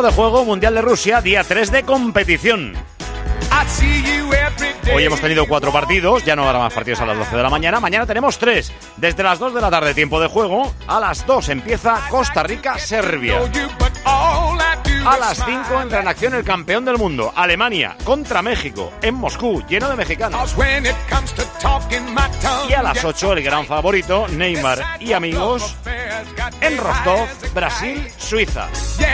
Tiempo de juego, Mundial de Rusia, día 3 de competición. Hoy hemos tenido 4 partidos, ya no habrá más partidos a las 12 de la mañana. Mañana tenemos 3. Desde las 2 de la tarde, tiempo de juego. A las 2 empieza Costa Rica-Serbia. A las 5 entra en acción el campeón del mundo, Alemania, contra México, en Moscú, lleno de mexicanos. Y a las 8 el gran favorito, Neymar y amigos, en Rostov, Brasil-Suiza.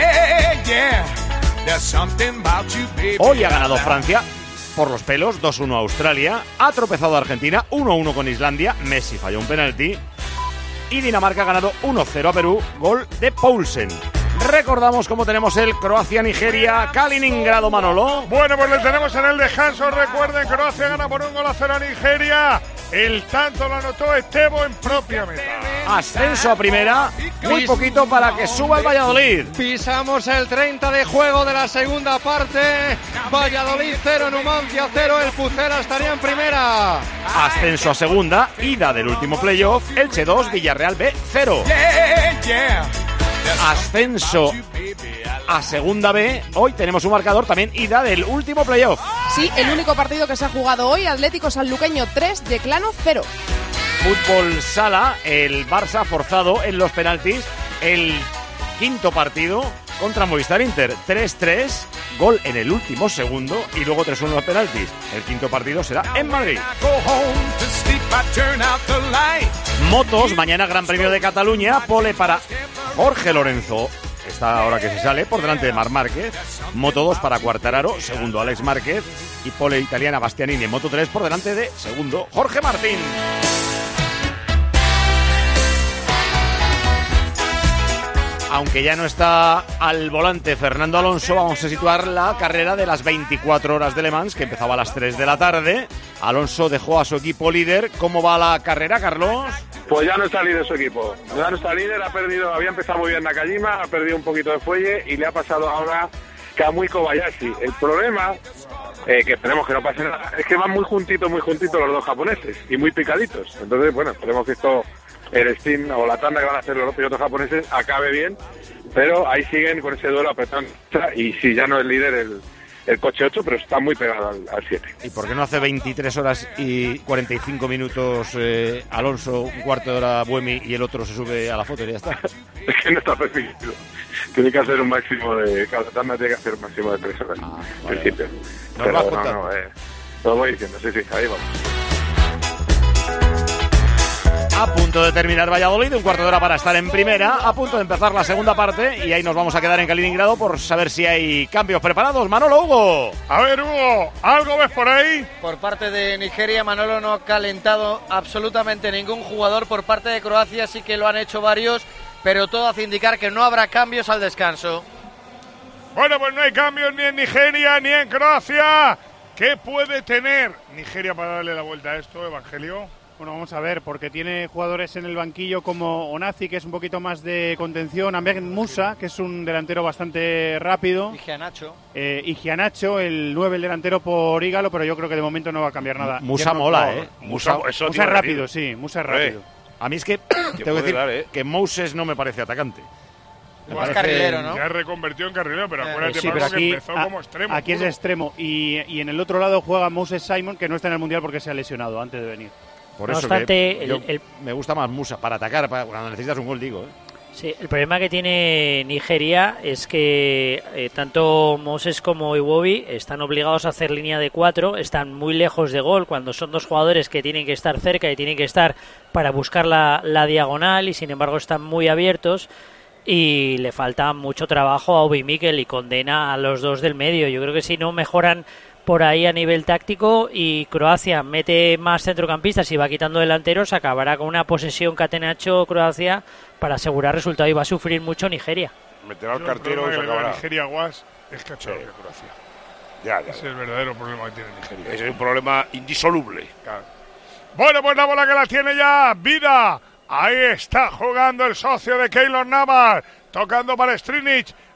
Hoy ha ganado Francia por los pelos, 2-1 a Australia. Ha tropezado Argentina, 1-1 con Islandia. Messi falló un penalti. Y Dinamarca ha ganado 1-0 a Perú, gol de Poulsen. Recordamos cómo tenemos el Croacia-Nigeria, Kaliningrado, Manolo. Bueno, pues le tenemos en el descanso. Recuerden, Croacia gana por 1-0 a Nigeria. El tanto lo anotó Estevo en propia meta. Ascenso a primera, muy poquito para que suba el Valladolid. Pisamos el 30 de juego de la segunda parte. Valladolid 0, Numancia 0, el Pucela estaría en primera. Ascenso a segunda, ida del último playoff, Elche 2, Villarreal B 0. Ascenso a segunda B, hoy tenemos un marcador también ida del último playoff. Sí, el único partido que se ha jugado hoy, Atlético Sanluqueño 3, Yeclano 0. Fútbol sala, el Barça forzado en los penaltis, el quinto partido contra Movistar Inter, 3-3, gol en el último segundo y luego 3-1 en los penaltis. El quinto partido será en Madrid. Motos, mañana Gran Premio de Cataluña, pole para Jorge Lorenzo, está ahora que se sale, por delante de Marc Márquez. Moto 2 para Quartararo, segundo Alex Márquez. Y pole italiana Bastianini en Moto 3 por delante de segundo Jorge Martín. Aunque ya no está al volante Fernando Alonso, vamos a situar la carrera de las 24 horas de Le Mans, que empezaba a las 3 de la tarde. Alonso dejó a su equipo líder. ¿Cómo va la carrera, Carlos? Pues ya no está líder su equipo. Ya no está líder, había empezado muy bien Nakajima, ha perdido un poquito de fuelle y le ha pasado ahora Kamui Kobayashi. El problema, que esperemos que no pase nada, es que van muy juntitos los dos japoneses y muy picaditos. Entonces, bueno, esperemos que esto, el Steam o la tanda que van a hacer los dos pilotos japoneses acabe bien, pero ahí siguen con ese duelo apretando y sí, ya no es líder el coche 8, pero está muy pegado al 7. ¿Y por qué no hace 23 horas y 45 minutos Alonso, un cuarto de hora Buemi y el otro se sube a la foto y ya está? Es que no está permitido. Tiene que hacer un máximo de... Cada tanda tiene que hacer un máximo de 3 horas. Principio. Pero lo voy diciendo, sí, ahí vamos. A punto de terminar Valladolid, un cuarto de hora para estar en primera, a punto de empezar la segunda parte y ahí nos vamos a quedar en Kaliningrado por saber si hay cambios preparados. Manolo, Hugo. A ver, Hugo, ¿algo ves por ahí? Por parte de Nigeria, Manolo, no ha calentado absolutamente ningún jugador. Por parte de Croacia sí que lo han hecho varios, pero todo hace indicar que no habrá cambios al descanso. Bueno, pues no hay cambios ni en Nigeria ni en Croacia. ¿Qué puede tener Nigeria para darle la vuelta a esto, Evangelio? Bueno, vamos a ver, porque tiene jugadores en el banquillo como Onazi, que es un poquito más de contención, Ahmed Musa, que es un delantero bastante rápido, y Gianacho, el 9, el delantero por Ígalo, pero yo creo que de momento no va a cambiar nada. Musa mola, Musa es rápido, sí, Musa es rápido. A mí es que tengo que decir que Moses no me parece atacante. Más carrilero, ¿no? Ya reconvertido en carrilero, pero acuérdate, sí, pero aquí, que empezó como extremo. Aquí es extremo, y en el otro lado juega Moses Simon, que no está en el Mundial porque se ha lesionado antes de venir. Por eso que me gusta más Musa para atacar, cuando necesitas un gol, digo. Sí, el problema que tiene Nigeria es que tanto Moses como Iwobi están obligados a hacer línea de 4, están muy lejos de gol cuando son dos jugadores que tienen que estar cerca y tienen que estar para buscar la diagonal y sin embargo están muy abiertos y le falta mucho trabajo a Obi Mikel y condena a los dos del medio. Yo creo que si no mejoran por ahí a nivel táctico y Croacia mete más centrocampistas y va quitando delanteros, acabará con una posesión catenacho Croacia para asegurar resultado y va a sufrir mucho Nigeria. Meterá al cartero y se acabará. Nigeria Guas es cachorro de Croacia. Ya. Ese es el verdadero problema que tiene Nigeria. Ese es un problema indisoluble. Claro. Bueno, pues la bola que la tiene ya Vida. Ahí está jugando el socio de Keylor Navas, tocando para Strinic.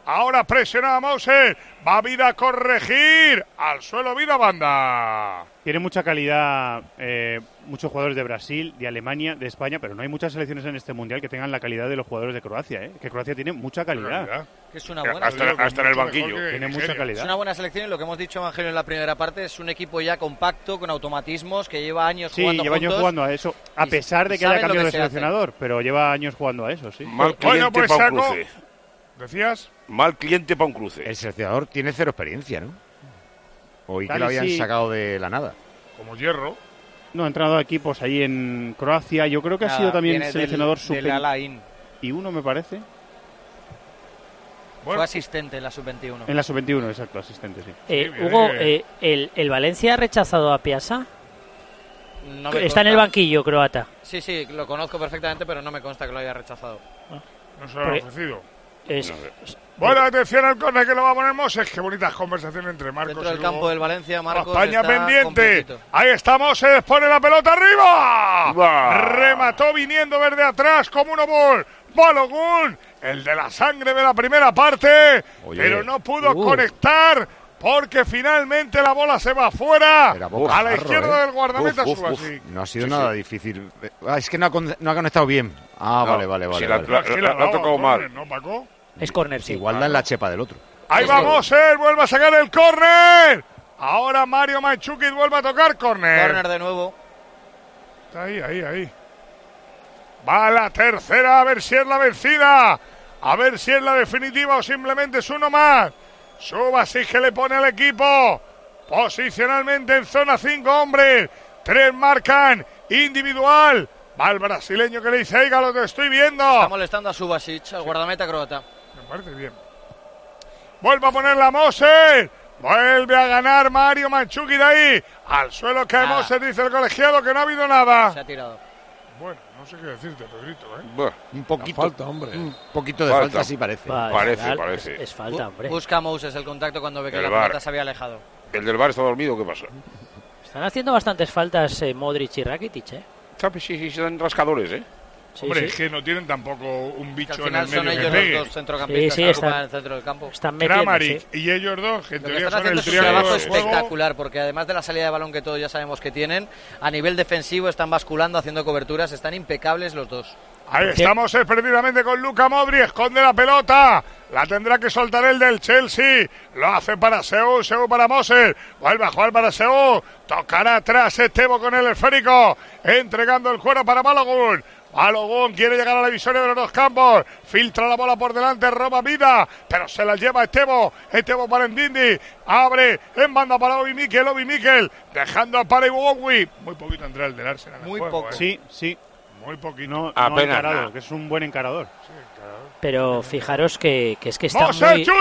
Ahora presionaba Mouser. Va Vida a corregir. Al suelo Vida, banda. Tiene mucha calidad, muchos jugadores de Brasil, de Alemania, de España, pero no hay muchas selecciones en este mundial que tengan la calidad de los jugadores de Croacia, que Croacia tiene mucha calidad. Que es una buena hasta en el banquillo. Tiene mucha calidad. Es una buena selección y lo que hemos dicho, Evangelio, en la primera parte, es un equipo ya compacto, con automatismos, que lleva años jugando lleva años jugando a eso, a pesar de que haya cambiado de seleccionador, pero lleva años jugando a eso, sí. Mal cliente para un cruce. ¿Decías? Mal cliente para un cruce. El seleccionador tiene cero experiencia, ¿no? Oí que Tal lo habían sí. sacado de la nada. Como Hierro. No, ha entrenado a equipos ahí en Croacia. Yo creo que ha sido también seleccionador sub-21. Y uno, me parece. Bueno. Fue asistente en la sub-21. En la sub-21, exacto, asistente, sí. Hugo, ¿el Valencia ha rechazado a Piazza? No Está en el banquillo croata. Sí, lo conozco perfectamente, pero no me consta que lo haya rechazado. No se lo han ofrecido. Bueno, atención al córner que lo va a poner Moses. Qué bonitas conversaciones entre Marcos dentro del campo del Valencia, Marcos. España está pendiente. completito. Ahí está Moses, pone la pelota arriba. Remató viniendo desde atrás como un gol. Balogun, el de la sangre de la primera parte. Oye. Pero no pudo conectar porque finalmente la bola se va afuera. A la izquierda del guardameta Subasic. No ha sido nada difícil. Es que no ha conectado bien. Vale. Sí, la ha tocado mal. ¿No, Paco? Es córner, sí. Igual da en la chepa del otro. Ahí vamos, vuelve a sacar el córner. Ahora Mario Mandžukić vuelve a tocar córner. Córner de nuevo. Está ahí. Va la tercera, a ver si es la vencida. A ver si es la definitiva o simplemente es uno más. Subasic que le pone al equipo. Posicionalmente en zona 5 hombres. 3 marcan. Individual. Va el brasileño que le dice, oiga, lo te estoy viendo. Está molestando a Subasic, al guardameta croata. Me parece bien. Vuelve a ponerla Moses. Vuelve a ganar Mario Mandžukić de ahí. Al suelo cae Moses, dice el colegiado que no ha habido nada. Se ha tirado. Bueno, no sé qué decirte, Pedrito, Un poquito. Falta, hombre. Un poquito de falta sí parece. Parece. Es falta, hombre. Busca Moses el contacto cuando ve que la pelota se había alejado. ¿El del VAR está dormido? ¿Qué pasa? Están haciendo bastantes faltas Modric y Rakitic, Sí, son rascadores, Sí, hombre, sí. es que no tienen tampoco un bicho al final en el medio son ellos que pegue. los dos centrocampistas que ocupan el centro del campo. Están metiendo, Kramaric y ellos dos, que en Lo que teoría están son el haciendo es un triángulo trabajo del juego. espectacular, porque además de la salida de balón que todos ya sabemos que tienen, a nivel defensivo están basculando, haciendo coberturas, están impecables los dos. Ahí estamos perdidamente con Luka Modric, esconde la pelota, la tendrá que soltar el del Chelsea, lo hace para Seúl para Moses, vuelve a jugar para Seúl, tocará atrás Estevo con el esférico, entregando el cuero para Balogun. Balogun quiere llegar a la divisoria de los dos campos, filtra la bola por delante, roba Vida, pero se la lleva Estevo para Ndindi, abre en banda para Obi Mikel, dejando para Iwobi, muy poquito entre el del Arsenal. Muy poco. Sí. Muy poquito. No apenas encarado, nada. que es un buen encarador. Pero fijaros que es que está ¡Moses muy...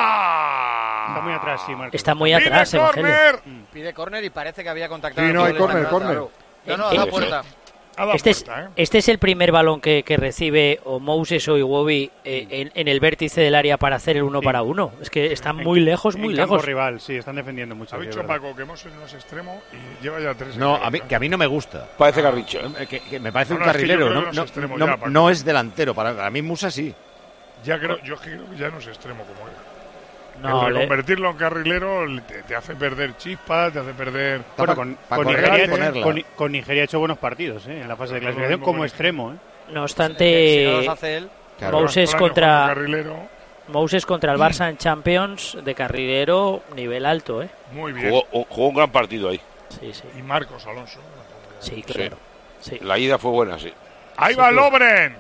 chuta! Está muy atrás, sí, Marcos. Está muy atrás, Pide Evangelio. córner. Pide córner y parece que había contactado. Sí, no, hay al futbolista córner. croata. No, a la puerta. Ha dado puerta, Este es el primer balón que recibe o Moses o Iwobi en el vértice del área para hacer el 1 para 1. Es que están muy lejos, muy en campo lejos. rival, sí, están defendiendo mucho. Ha sí, dicho es verdad. Paco que Moses no es extremo y lleva ya 3. No, que a mí no me gusta. Parece Garrincha. Que me parece No, un no, es que yo carrilero. creo que No, no es extremo no, ya, Paco. no es delantero. Para mí Musa sí. Yo creo que ya no es extremo como era. No, Convertirlo en carrilero te hace perder chispas, te hace perder... Bueno, para correr y ponerla. con Nigeria ha hecho buenos partidos en la fase de clasificación como extremo. No Si no obstante, los hace él. Moses Extraño contra como carrilero. Moses contra el Barça en Champions de carrilero nivel alto, Muy bien. Jugó un gran partido ahí. Sí. Y Marcos Alonso. Sí, claro. Sí. La ida fue buena, sí. Ahí va Lovren.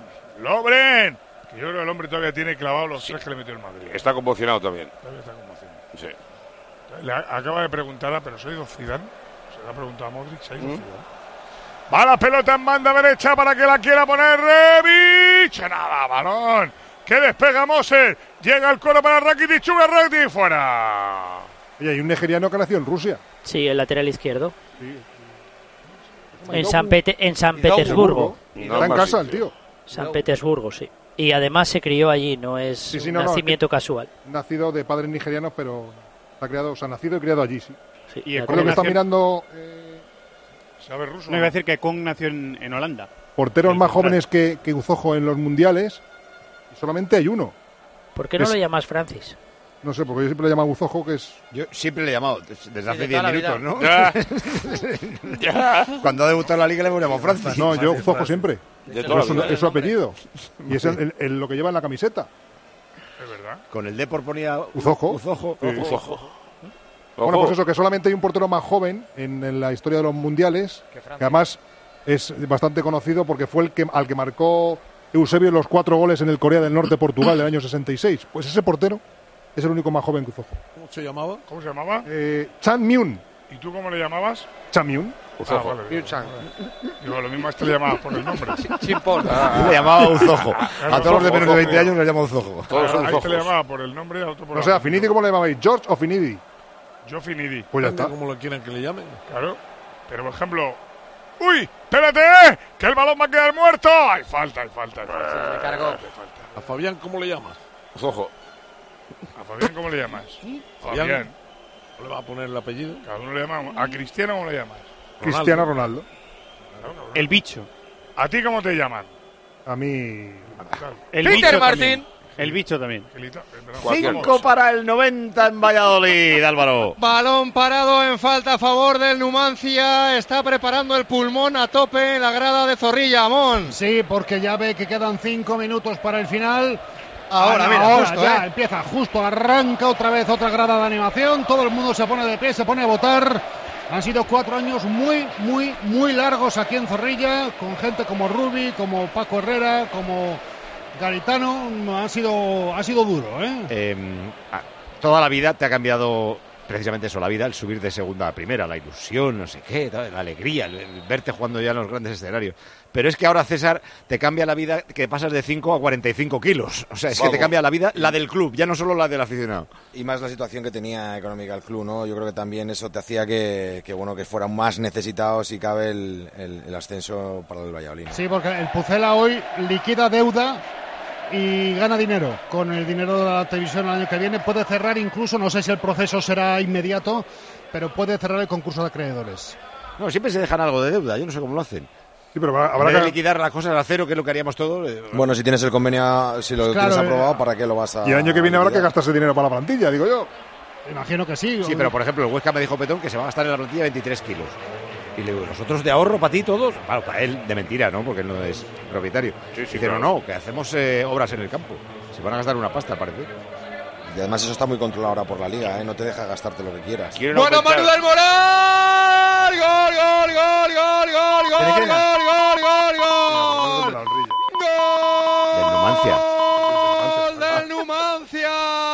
Que yo creo que el hombre todavía tiene clavados los 3 que le metió el Madrid. Está conmocionado también. Todavía está conmocionado. Sí. Le acaba de preguntar, pero ¿se ha ido Zidane? Se le ha preguntado a Modric, ¿se ha ido Zidane? Va la pelota en banda derecha para que la quiera poner Rebic. Nada, balón. Que despega Moses. Llega el coro para Rakitic. Chuga Rakitic fuera. Oye, hay un nigeriano que nació en Rusia. Sí, el lateral izquierdo. Sí. En San Petersburgo. Está en casa el tío. San Petersburgo, sí. Y además se crió allí, no es un nacimiento casual. Nacido de padres nigerianos, pero está criado, nacido y criado allí, sí. Sí, Y Creo que está mirando ¿Sabe ruso? No iba a decir que Kong nació en Holanda. porteros más jóvenes que Uzojo en los mundiales. Y solamente hay uno. ¿Por qué no lo llamas Francis? No sé, porque yo siempre le he llamado Uzojo, que es... Yo siempre le he llamado, desde hace 10 toda la minutos, vida. ¿no? Ya. Cuando ha debutado en la liga le hemos llamado Francis. No, yo Uzojo siempre. De toda la vida. Es su apellido. Y es lo que lleva en la camiseta. Es verdad. Con el Depor ponía Uzojo. Uzojo. Sí. Ojo. Bueno, pues eso, que solamente hay un portero más joven en la historia de los mundiales, que además es bastante conocido porque fue al que marcó Eusebio los 4 goles en el Corea del Norte Portugal del año 66. Pues ese portero es el único más joven que Uzojo. ¿Cómo se llamaba? ¿Cómo se llamaba? Chan Myun. ¿Y tú cómo le llamabas? Chan Myun. Uzojo. Vale. Digo, lo mismo a este le llamabas por el nombre. Chimpón. Le llamaba Uzojo. A todos los de menos de 20 años le llama Uzojo. Todos son A este le Uzojos. llamaba por el nombre y al otro por No la sé, a apellido. Finidi, ¿cómo le llamabais? ¿George o Finidi? Yo Finidi. Pues ya está. Como lo quieran que le llamen. Claro. Pero, por ejemplo... ¡Uy! ¡Espérate! ¡Que el balón va a quedar muerto! ¡Hay falta, hay falta! Hay falta. Se le cargó. ¿A Fabián cómo le llamas? Uzojo. ¿A Fabián cómo le llamas? Fabián. ¿No le va a poner el apellido? Cada uno le llama. ¿A Cristiano cómo le llamas? Cristiano Ronaldo. El bicho. ¿A ti cómo te llaman? A mí... El Peter bicho Martín. también. El bicho también. Angelita, perdón. 5 para el 90 en Valladolid, Álvaro. Balón parado en falta a favor del Numancia. Está preparando el pulmón a tope en la grada de Zorrilla, Amón. Sí, porque ya ve que quedan 5 minutos para el final. Ahora, mira, ahora justo, ya empieza, justo arranca otra vez otra grada de animación. Todo el mundo se pone de pie, se pone a votar. Han sido 4 años muy largos aquí en Zorrilla, con gente como Rubi, como Paco Herrera, como Garitano. Ha sido duro, ¿eh? Toda la vida te ha cambiado precisamente eso, la vida, el subir de segunda a primera, la ilusión, no sé qué, la alegría, el verte jugando ya en los grandes escenarios. Pero es que ahora, César, te cambia la vida que pasas de 5 a 45 kilos. O sea, es que te cambia la vida, la del club, ya no solo la del aficionado. Y más la situación que tenía económica el club, ¿no? Yo creo que también eso te hacía que fueran más necesitados, si cabe, el ascenso para el Valladolid, ¿no? Sí, porque el Pucela hoy liquida deuda y gana dinero. Con el dinero de la televisión el año que viene puede cerrar incluso, no sé si el proceso será inmediato, pero puede cerrar el concurso de acreedores. No, siempre se dejan algo de deuda, yo no sé cómo lo hacen. Sí, pero habrá que liquidar las cosas a cero, que es lo que haríamos todos. Bueno, si tienes el convenio, si lo tienes aprobado, ¿para qué lo vas a...? Y el año que viene habrá que gastarse dinero para la plantilla, digo yo. Imagino que sí. Sí, pero por ejemplo, el Huesca me dijo Petón que se va a gastar en la plantilla 23 kilos. Y le digo, ¿nosotros de ahorro para ti todos? Claro, para él de mentira, ¿no? Porque él no es propietario. Sí, Dice, claro. no, que hacemos obras en el campo. Se van a gastar una pasta, parece. Y además eso está muy controlado ahora por la liga, ¿eh? No te deja gastarte lo que quieras. Bueno, Manu del Moral. Gol, gol, gol, gol, gol, gol, gol, gol, gol, gol. Del Numancia. Gol del Numancia.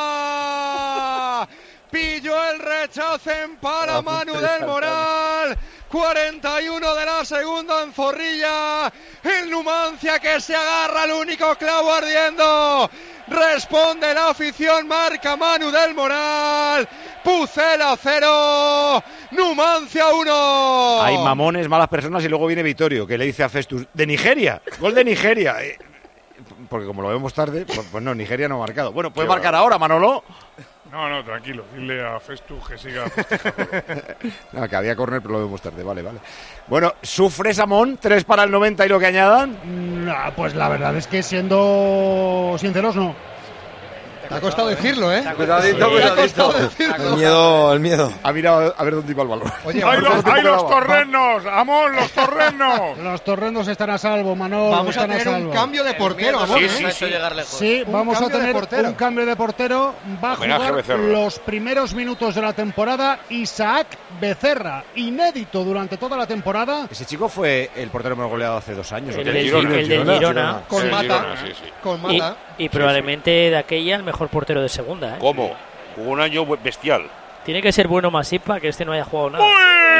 Pilló el rechazo para Manu del Moral. 41 de la segunda en Zorrilla. El Numancia que se agarra al único clavo ardiendo. Responde la afición, marca Manu del Moral. Pucela 0, Numancia 1. Hay mamones, malas personas y luego viene Vittorio, que le dice a Festus, de Nigeria, gol de Nigeria. Porque como lo vemos tarde, pues no, Nigeria no ha marcado. Bueno, puede marcar ahora, Manolo. No, tranquilo. Dile a Festus que siga festejando. No, que había córner, pero lo vemos tarde, vale. Bueno, sufre Samón, 3 para el 90 y lo que añadan. Pues la verdad es que siendo sinceros, no. Te ha costado decirlo, ¿eh? Cuidadito, cuidadito. El miedo. Ha mirado a ver dónde iba el balón. Oye, ¡Hay los torrenos! ¡Amón, los torrenos! Los torrenos están a salvo, Manolo. Vamos a están tener salvo. un cambio de portero, Amón, ¿eh? Sí, vamos a tener un cambio de portero. Va a Homenaje a jugar Becerra. los primeros minutos de la temporada Isaac Becerra, inédito durante toda la temporada. Ese chico fue el portero más goleado hace 2 años. El del Girona. Con Mata. Con Mata. Y probablemente de aquella el mejor portero de segunda, ¿eh? ¿Cómo? Jugó un año bestial. Tiene que ser bueno Masipa, que este no haya jugado nada.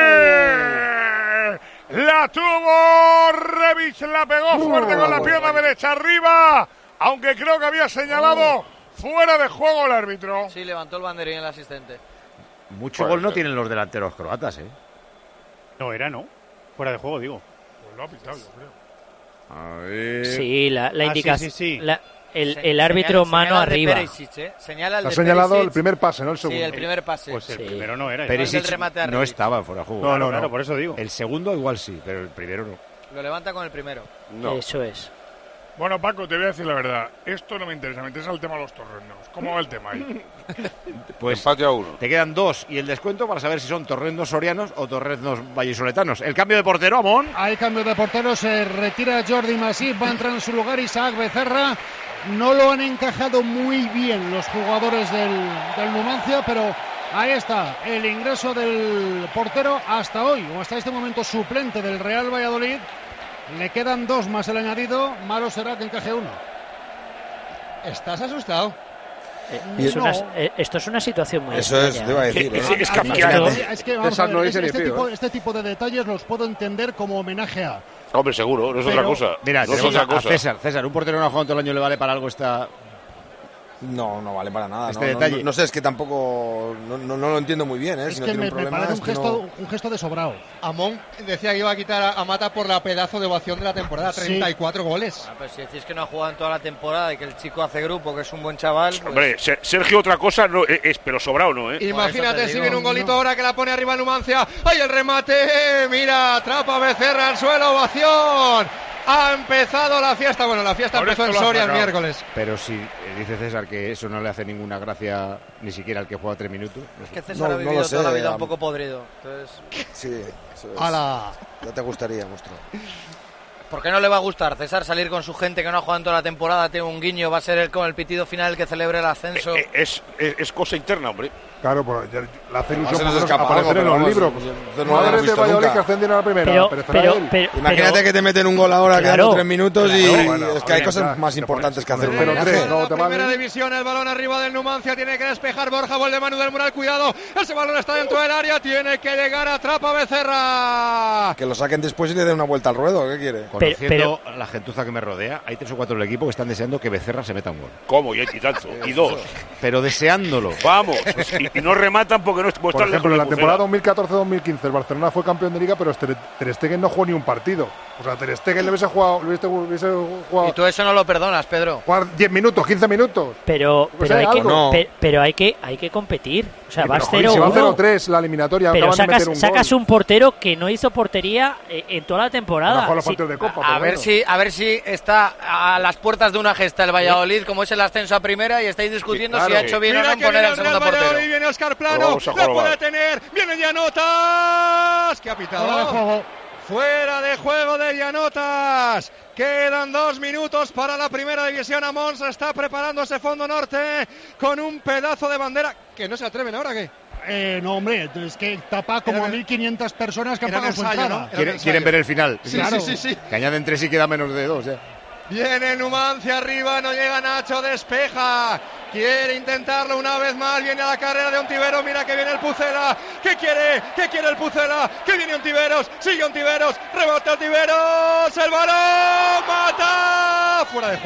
La tuvo Rebic, la pegó fuerte con la pierna derecha arriba, aunque creo que había señalado fuera de juego el árbitro. Sí, levantó el banderín el asistente. Mucho gol no tienen los delanteros croatas, ¿eh? No, fuera de juego, digo. Pues lo ha pitado, yo creo. A ver. Sí, la indicación. Sí. El árbitro mano arriba. Señala el Ha de señalado Perisic. el primer pase, no el segundo. Sí, el primer pase. Pues el primero no era. Perisic el remate a no Rebic. estaba fuera de juego. No, claro, por eso digo. El segundo igual sí, pero el primero no. Lo levanta con el primero. No. Eso es. Bueno, Paco, te voy a decir la verdad. Esto no me interesa, me interesa el tema de los torrendos. ¿Cómo va el tema ahí? Pues empate a 1. Te quedan 2 y el descuento para saber si son torrendos sorianos o torrendos vallisoletanos. El cambio de portero, Amón. Hay cambio de portero, se retira Jordi Masip, va a entrar en su lugar Isaac Becerra. No lo han encajado muy bien los jugadores del Numancia, pero ahí está el ingreso del portero hasta hoy, o hasta este momento suplente del Real Valladolid. Le quedan 2 más el añadido. Malo será que encaje 1. ¿Estás asustado? Esto es una situación muy Eso es, te iba a decir. Este tipo de detalles los puedo entender como homenaje a. Hombre, seguro, no es otra cosa. Mira, no es otra cosa. César, ¿un portero no ha jugado todo el año le vale para algo esta...? No, no vale para nada. Detalle. No sé, es que tampoco no lo entiendo muy bien. Es si no que tiene me un problema, parece es un gesto de sobrado. Amón decía que iba a quitar a Mata por la pedazo de ovación de la temporada, 34 goles. Pues si decís que no ha jugado en toda la temporada y que el chico hace grupo, que es un buen chaval... Pues... Hombre, Sergio otra cosa, no es, pero sobrado no, ¿eh? Imagínate si viene un golito ahora que la pone arriba Numancia. ¡Ay, el remate! Mira, atrapa Becerra al suelo, ovación. Ha empezado la fiesta. Bueno, la fiesta empezó en Soria el miércoles. Pero si dice César que eso no le hace ninguna gracia ni siquiera al que juega 3 minutos. Es que César ha vivido toda la vida un poco podrido. Entonces... Sí, eso es. ¡Hala! Ya te gustaría, monstruo. ¿Por qué no le va a gustar, César, salir con su gente que no ha jugado en toda la temporada? Tiene un guiño, va a ser él con el pitido final el que celebre el ascenso. Es cosa interna, hombre. Claro, pues la hace ilusión por aparecer en los libros. Madres de Valladolid que ascendieron a la primera. Pero imagínate que te meten un gol ahora quedando 3 minutos y es que hay cosas más importantes que hacer un homenaje. La primera división, el balón arriba del Numancia, tiene que despejar Borja, vuelve Manu del Moral, cuidado, ese balón está dentro del área, tiene que llegar, atrapa Becerra. Que lo saquen después y le den una vuelta al ruedo, ¿qué quiere? Conociendo a la gentuza que me rodea, hay 3 o 4 del equipo que están deseando que Becerra se meta un gol. ¿Cómo? Y tanto, y 2. Pero deseándolo. Vamos, y no rematan porque no por ejemplo, en la temporada 2014-2015 el Barcelona fue campeón de Liga, pero Ter Stegen no jugó ni un partido. O sea, Ter Stegen le hubiese jugado... Y tú eso no lo perdonas, Pedro. Jugar 10 minutos, 15 minutos. Pero hay que competir. O sea, vas 0-1. Si va 0-3 la eliminatoria, pero sacas un portero que no hizo portería en toda la temporada. De Copa, a ver si está a las puertas de una gesta el Valladolid, como es el ascenso a primera, y estáis discutiendo si ha hecho bien o no en poner el segundo portero. Viene Óscar Plano, la puede tener, viene Llanotas, que ha pitado. Fuera de juego de Llanotas. Quedan 2 minutos para la primera división. Amón se está preparando ese fondo norte con un pedazo de bandera. Que no se atreven ahora, ¿qué? No, hombre, es que tapa como a 1.500 personas que han pagado su entrada. Quieren ver el final. Sí, claro. Sí. Que añaden 3 y queda menos de 2, ya. Viene Numancia arriba, no llega Nacho, despeja. Quiere intentarlo una vez más, viene a la carrera de Ontiveros, mira que viene el Pucela. ¿Qué quiere el Pucela? Que viene Ontiveros, sigue Ontiveros, rebota Ontiveros, el balón, Mata. Fuera de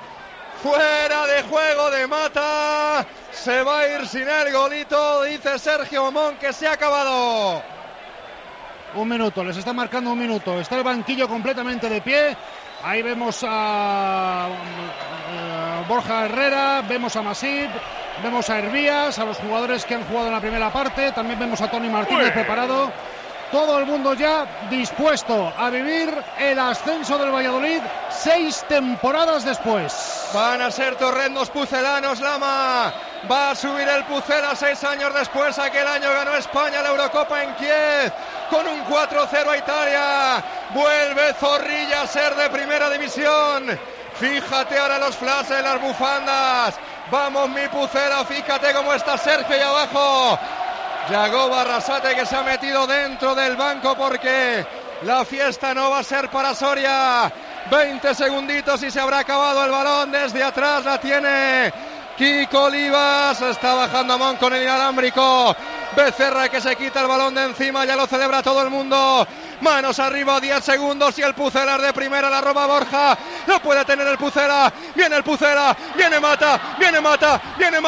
juego de Mata. Se va a ir sin el golito, dice Sergio Amón que se ha acabado. 1 minuto, les está marcando 1 minuto. Está el banquillo completamente de pie. Ahí vemos a Borja Herrera, vemos a Masip, vemos a Hervías, a los jugadores que han jugado en la primera parte. También vemos a Toni Martínez preparado. Todo el mundo ya dispuesto a vivir el ascenso del Valladolid 6 temporadas después. Van a ser torrendos pucelanos, Lama. Va a subir el Pucela 6 años después. Aquel año ganó España la Eurocopa en Kiev con un 4-0 a Italia. Vuelve Zorrilla a ser de primera división. Fíjate ahora los flashes, las bufandas. Vamos mi Pucela, fíjate cómo está Sergio ahí abajo. Yago Arrasate que se ha metido dentro del banco porque la fiesta no va a ser para Soria. 20 segunditos y se habrá acabado el balón. Desde atrás la tiene Kiko Olivas. Está bajando Amón con el inalámbrico. Becerra que se quita el balón de encima. Ya lo celebra todo el mundo. Manos arriba, 10 segundos y el Pucela de primera, la roba Borja. No puede tener el Pucela. Viene el Pucela. Viene Mata. ¡Qué golazo!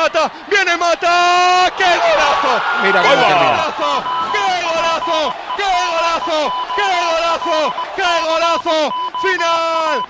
Mira cómo termina. ¡Qué golazo! ¡Final!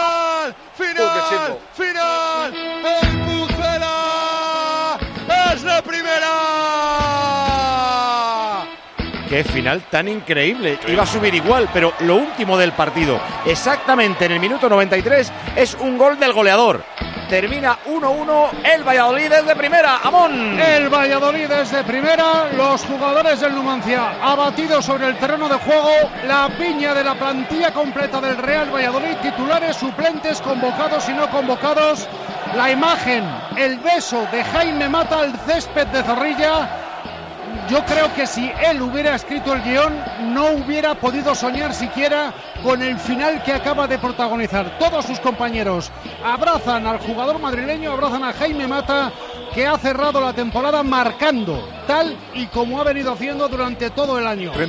¡El Pucela es de primera! Qué final tan increíble. Iba a subir igual, pero lo último del partido, exactamente en el minuto 93, es un gol del goleador. Termina 1-1 el Valladolid desde primera. ¡Amón! El Valladolid desde primera. Los jugadores del Numancia abatidos sobre el terreno de juego. La piña de la plantilla completa del Real Valladolid. Titulares, suplentes, convocados y no convocados. La imagen, el beso de Jaime Mata al césped de Zorrilla. Yo creo que si él hubiera escrito el guión, no hubiera podido soñar siquiera con el final que acaba de protagonizar. Todos sus compañeros abrazan al jugador madrileño, abrazan a Jaime Mata, que ha cerrado la temporada marcando, tal y como ha venido haciendo durante todo el año.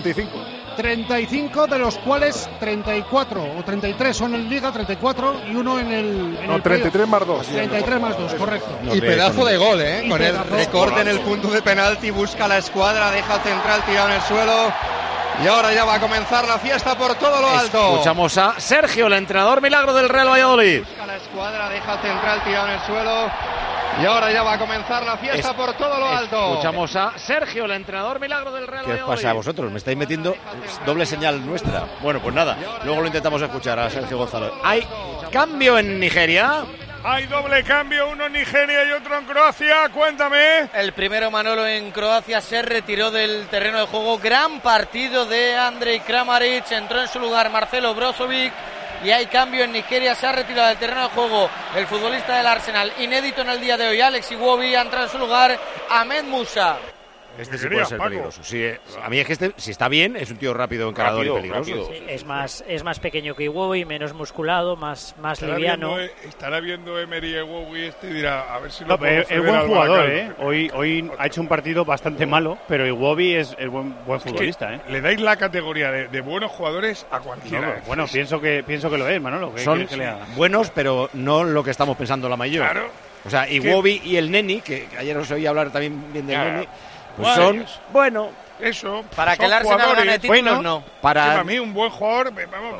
35, de los cuales 34 o 33 son en Liga, 34 y uno en el... No, 33 más 2. 33 más 2, correcto. Y pedazo de gol, con el pedazo. recorte en el punto de penalti, busca la escuadra, deja al central tirado en el suelo. Y ahora ya va a comenzar la fiesta por todo lo alto. Escuchamos a Sergio, el entrenador milagro del Real Valladolid. Busca la escuadra, deja al central tirado en el suelo. Y ahora ya va a comenzar la fiesta por todo lo alto. Escuchamos a Sergio, el entrenador milagro del Real Valladolid. ¿Qué os pasa a vosotros? ¿Me estáis metiendo doble señal nuestra? Bueno, pues nada, luego lo intentamos escuchar a Sergio González. Hay cambio en Nigeria. Hay doble cambio, uno en Nigeria y otro en Croacia. Cuéntame. El primero, Manolo, en Croacia se retiró del terreno de juego. Gran partido de Andrej Kramaric. Entró en su lugar Marcelo Brozovic. Y hay cambio en Nigeria, se ha retirado del terreno de juego el futbolista del Arsenal, inédito en el día de hoy, Alex Iwobi, ha entrado en su lugar Ahmed Musa. Este sí puede ser peligroso. Sí, a mí es que si está bien, es un tío rápido, encarador y peligroso. Sí, es más pequeño que Iwobi, menos musculado, más liviano. Estará viendo Emery Iwobi y dirá, a ver si lo podemos es buen jugador, Hoy ha hecho un partido bastante malo, pero Iwobi es buen futbolista, Le dais la categoría de buenos jugadores a cualquiera. No, bueno, pienso que lo es, Manolo. Son buenos, pero no lo que estamos pensando la mayoría. Claro. O sea, Iwobi y el Neni, que ayer os oí hablar también bien del Neni, pues son, bueno, eso. Para que el Arsenal gane títulos, no. Para mí, un buen jugador,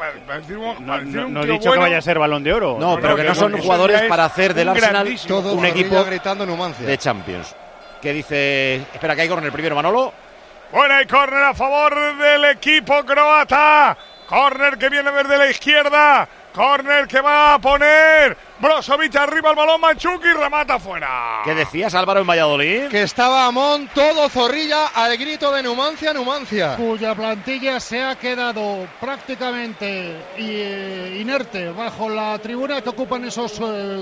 no he dicho que vaya a ser Balón de Oro. No, pero que no son jugadores para hacer del Arsenal un equipo de Champions. ¿Qué dice? Espera, que hay córner primero, Manolo. Bueno, hay córner a favor del equipo croata. Córner que viene desde la izquierda. Córner que va a poner Brozovic arriba el balón, Manchuki, remata fuera. ¿Qué decías, Álvaro, en Valladolid? Que estaba Amón, todo Zorrilla al grito de Numancia. Cuya plantilla se ha quedado prácticamente inerte bajo la tribuna que ocupan esos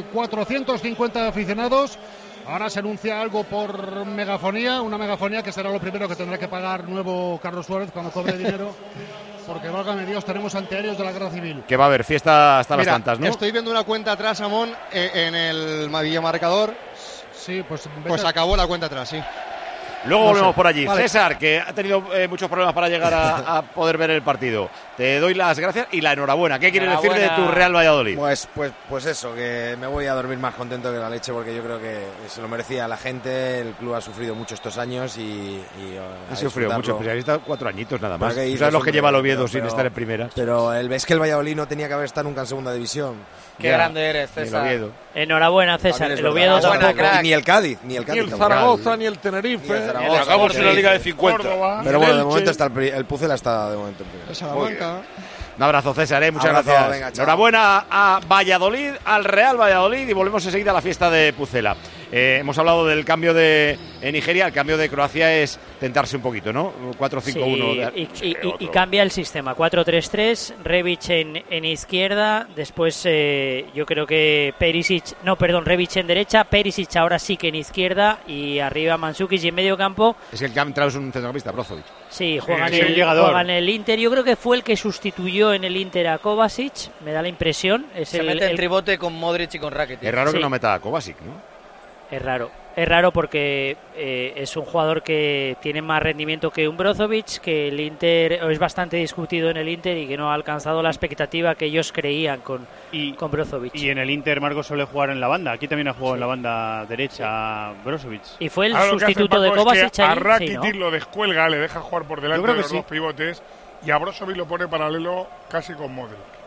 450 aficionados. Ahora se anuncia algo por megafonía, una megafonía que será lo primero que tendrá que pagar nuevo Carlos Suárez cuando cobre dinero. Porque, válgame Dios, tenemos antiaéreos de la Guerra Civil. Que va a haber fiesta hasta las tantas, ¿no? Estoy viendo una cuenta atrás, Amón, en el videomarcador. Sí, pues acabó la cuenta atrás, sí. Luego volvemos por allí. Vale. César, que ha tenido muchos problemas para llegar a poder ver el partido. Te doy las gracias y la enhorabuena. ¿Qué quieres decir de tu Real Valladolid? Pues eso, que me voy a dormir más contento que la leche, porque yo creo que se lo merecía la gente. El club ha sufrido mucho estos años y ha sufrido mucho, pues ha estado 4 añitos nada más. Tú sabes los que lleva el Oviedo sin estar en primera. Pero es que el Valladolid no tenía que haber estado nunca en segunda división. Qué grande eres, César. Enhorabuena, César. El Oviedo tampoco. Ni el Cádiz. Ni el Zaragoza, ni el Tenerife. Acabamos en la Liga de 50. Pero bueno, de momento está el Pucela está de momento en primera. Salamanca. Un abrazo, César, muchas gracias. Venga, enhorabuena a Valladolid, al Real Valladolid, y volvemos enseguida a la fiesta de Pucela. Hemos hablado del cambio en Nigeria. El cambio de Croacia es tentarse un poquito, ¿no? 4-5-1. Sí, y cambia el sistema. 4-3-3, Rebic en izquierda, después yo creo que Rebic en derecha, Perisic ahora sí que en izquierda, y arriba Mandzukic, y en medio campo. Es el que ha entrado, es un centrocampista, Brozovic. Sí, juega en el Inter. Yo creo que fue el que sustituyó en el Inter a Kovacic, me da la impresión. Se mete en tribote con Modric y con Rakitic. Es raro que no meta a Kovacic, ¿no? Es raro porque es un jugador que tiene más rendimiento que un Brozovic, que el Inter es bastante discutido en el Inter y que no ha alcanzado la expectativa que ellos creían con Brozovic. Y en el Inter Marcos suele jugar en la banda. Aquí también ha jugado en la banda derecha Brozovic. Y fue el sustituto de Kovacic. Es que a Rakitic lo descuelga, le deja jugar por delante de los dos pivotes, y a Brozovic lo pone paralelo casi con Modric.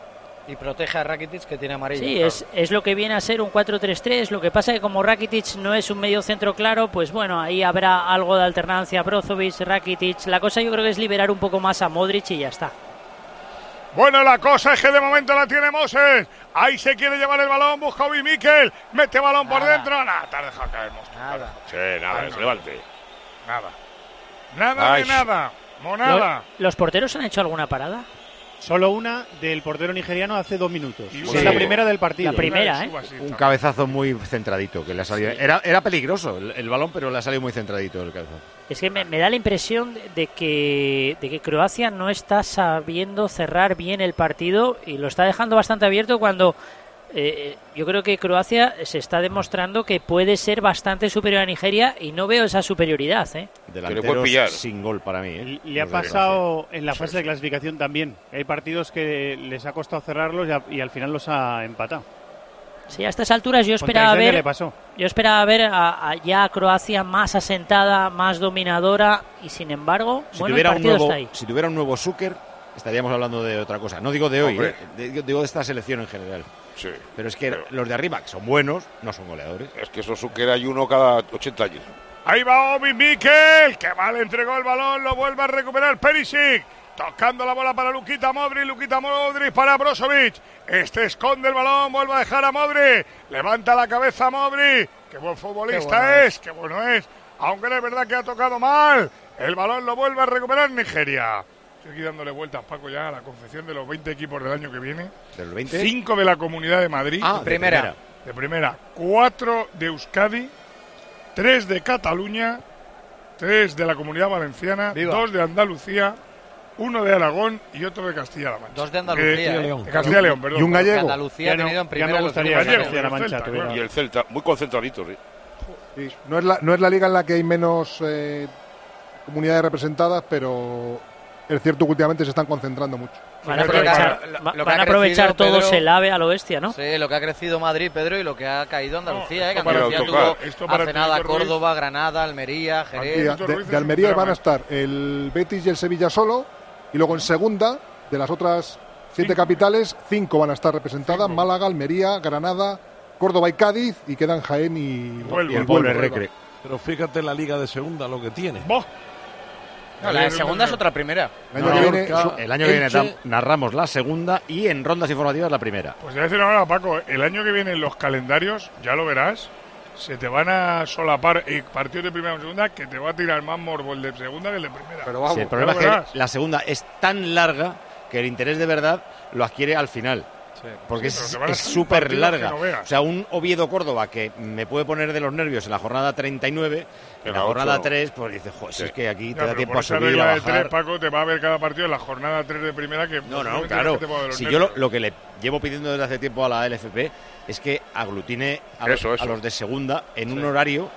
Y protege a Rakitic, que tiene amarilla. Sí, es lo que viene a ser un 4-3-3. Lo que pasa es que como Rakitic no es un medio centro claro, pues bueno, ahí habrá algo de alternancia. Brozovic, Rakitic. La cosa yo creo que es liberar un poco más a Modric y ya está. Bueno, la cosa es que de momento la tiene Moses. Ahí se quiere llevar el balón, busca Obi Mikel. Mete balón por dentro. Nada, te has dejado caer, Moses. Nada. Sí, nada, se levante. Nada de nada. Monada. ¿Los porteros han hecho alguna parada? Solo una del portero nigeriano hace 2 minutos. Sí. Es la primera del partido. La primera, Un cabezazo muy centradito que le ha salido. Era peligroso el balón, pero le ha salido muy centradito el cabezazo. Es que me da la impresión de que Croacia no está sabiendo cerrar bien el partido y lo está dejando bastante abierto cuando yo creo que Croacia se está demostrando que puede ser bastante superior a Nigeria y no veo esa superioridad. Delanteros sin gol para mí. Le ha pasado en la fase de clasificación también. Hay partidos que les ha costado cerrarlos y al final los ha empatado. Sí, a estas alturas yo esperaba ver ya a Croacia más asentada, más dominadora y sin embargo, si bueno, tuviera el partido está ahí. Si tuviera un nuevo Zucker, estaríamos hablando de otra cosa. No digo de hoy, digo de esta selección en general. Sí, pero es que los de arriba, que son buenos, no son goleadores. Es que esos Zucker hay uno cada 80 años. Ahí va Obi Mikel, que mal entregó el balón, lo vuelve a recuperar Perisic. Tocando la bola para Luka Modric para Brozovic. Esconde el balón, vuelve a dejar a Modric. Levanta la cabeza Modric. Qué buen futbolista qué bueno es. Aunque es verdad que ha tocado mal. El balón lo vuelve a recuperar Nigeria. Estoy aquí dándole vueltas, Paco, ya a la confección de los 20 equipos del año que viene. ¿Del 20? 5 de la Comunidad de Madrid. De primera. 4 de Euskadi. 3 de Cataluña. 3 de la Comunidad Valenciana. 2 de Andalucía. 1 de Aragón y otro de Castilla-La Mancha. 2 de Andalucía. De Castilla-León, perdón. Y un gallego. Andalucía ha tenido en primera. Ya me gustaría Castilla-La Mancha. Y el Celta, muy concentradito, sí. Sí, no es la liga en la que hay menos comunidades representadas, pero es cierto que últimamente se están concentrando mucho. Van a aprovechar todos el AVE a lo bestia, ¿no? Sí, lo que ha crecido Madrid, Pedro, y lo que ha caído Andalucía. Que Andalucía tuvo hace nada Córdoba, Granada, Almería, Jerez. De Almería van a estar el Betis y el Sevilla solo, y luego en segunda, de las otras 7 capitales, 5 van a estar representadas: Málaga, Almería, Granada, Córdoba y Cádiz, y quedan Jaén y el pobre Recre. Pero fíjate la liga de segunda lo que tiene. No, la de segunda es otra primera. El año que viene narramos la segunda y en rondas informativas la primera. Pues te voy a decir ahora, Paco, el año que viene en los calendarios, ya lo verás, se te van a solapar partidos de primera y segunda que te va a tirar más morbo el de segunda que el de primera. Pero vamos, el problema es que la segunda es tan larga que el interés de verdad lo adquiere al final. Sí, porque es súper larga. O sea, un Oviedo-Córdoba que me puede poner de los nervios en la jornada 39, en la jornada 3, pues dices, joder, si es que aquí te da tiempo a subir y a bajar. De 3, Paco, te va a ver cada partido en la jornada 3 de primera que... No, claro. Si yo lo que le llevo pidiendo desde hace tiempo a la LFP es que aglutine a los de segunda en un horario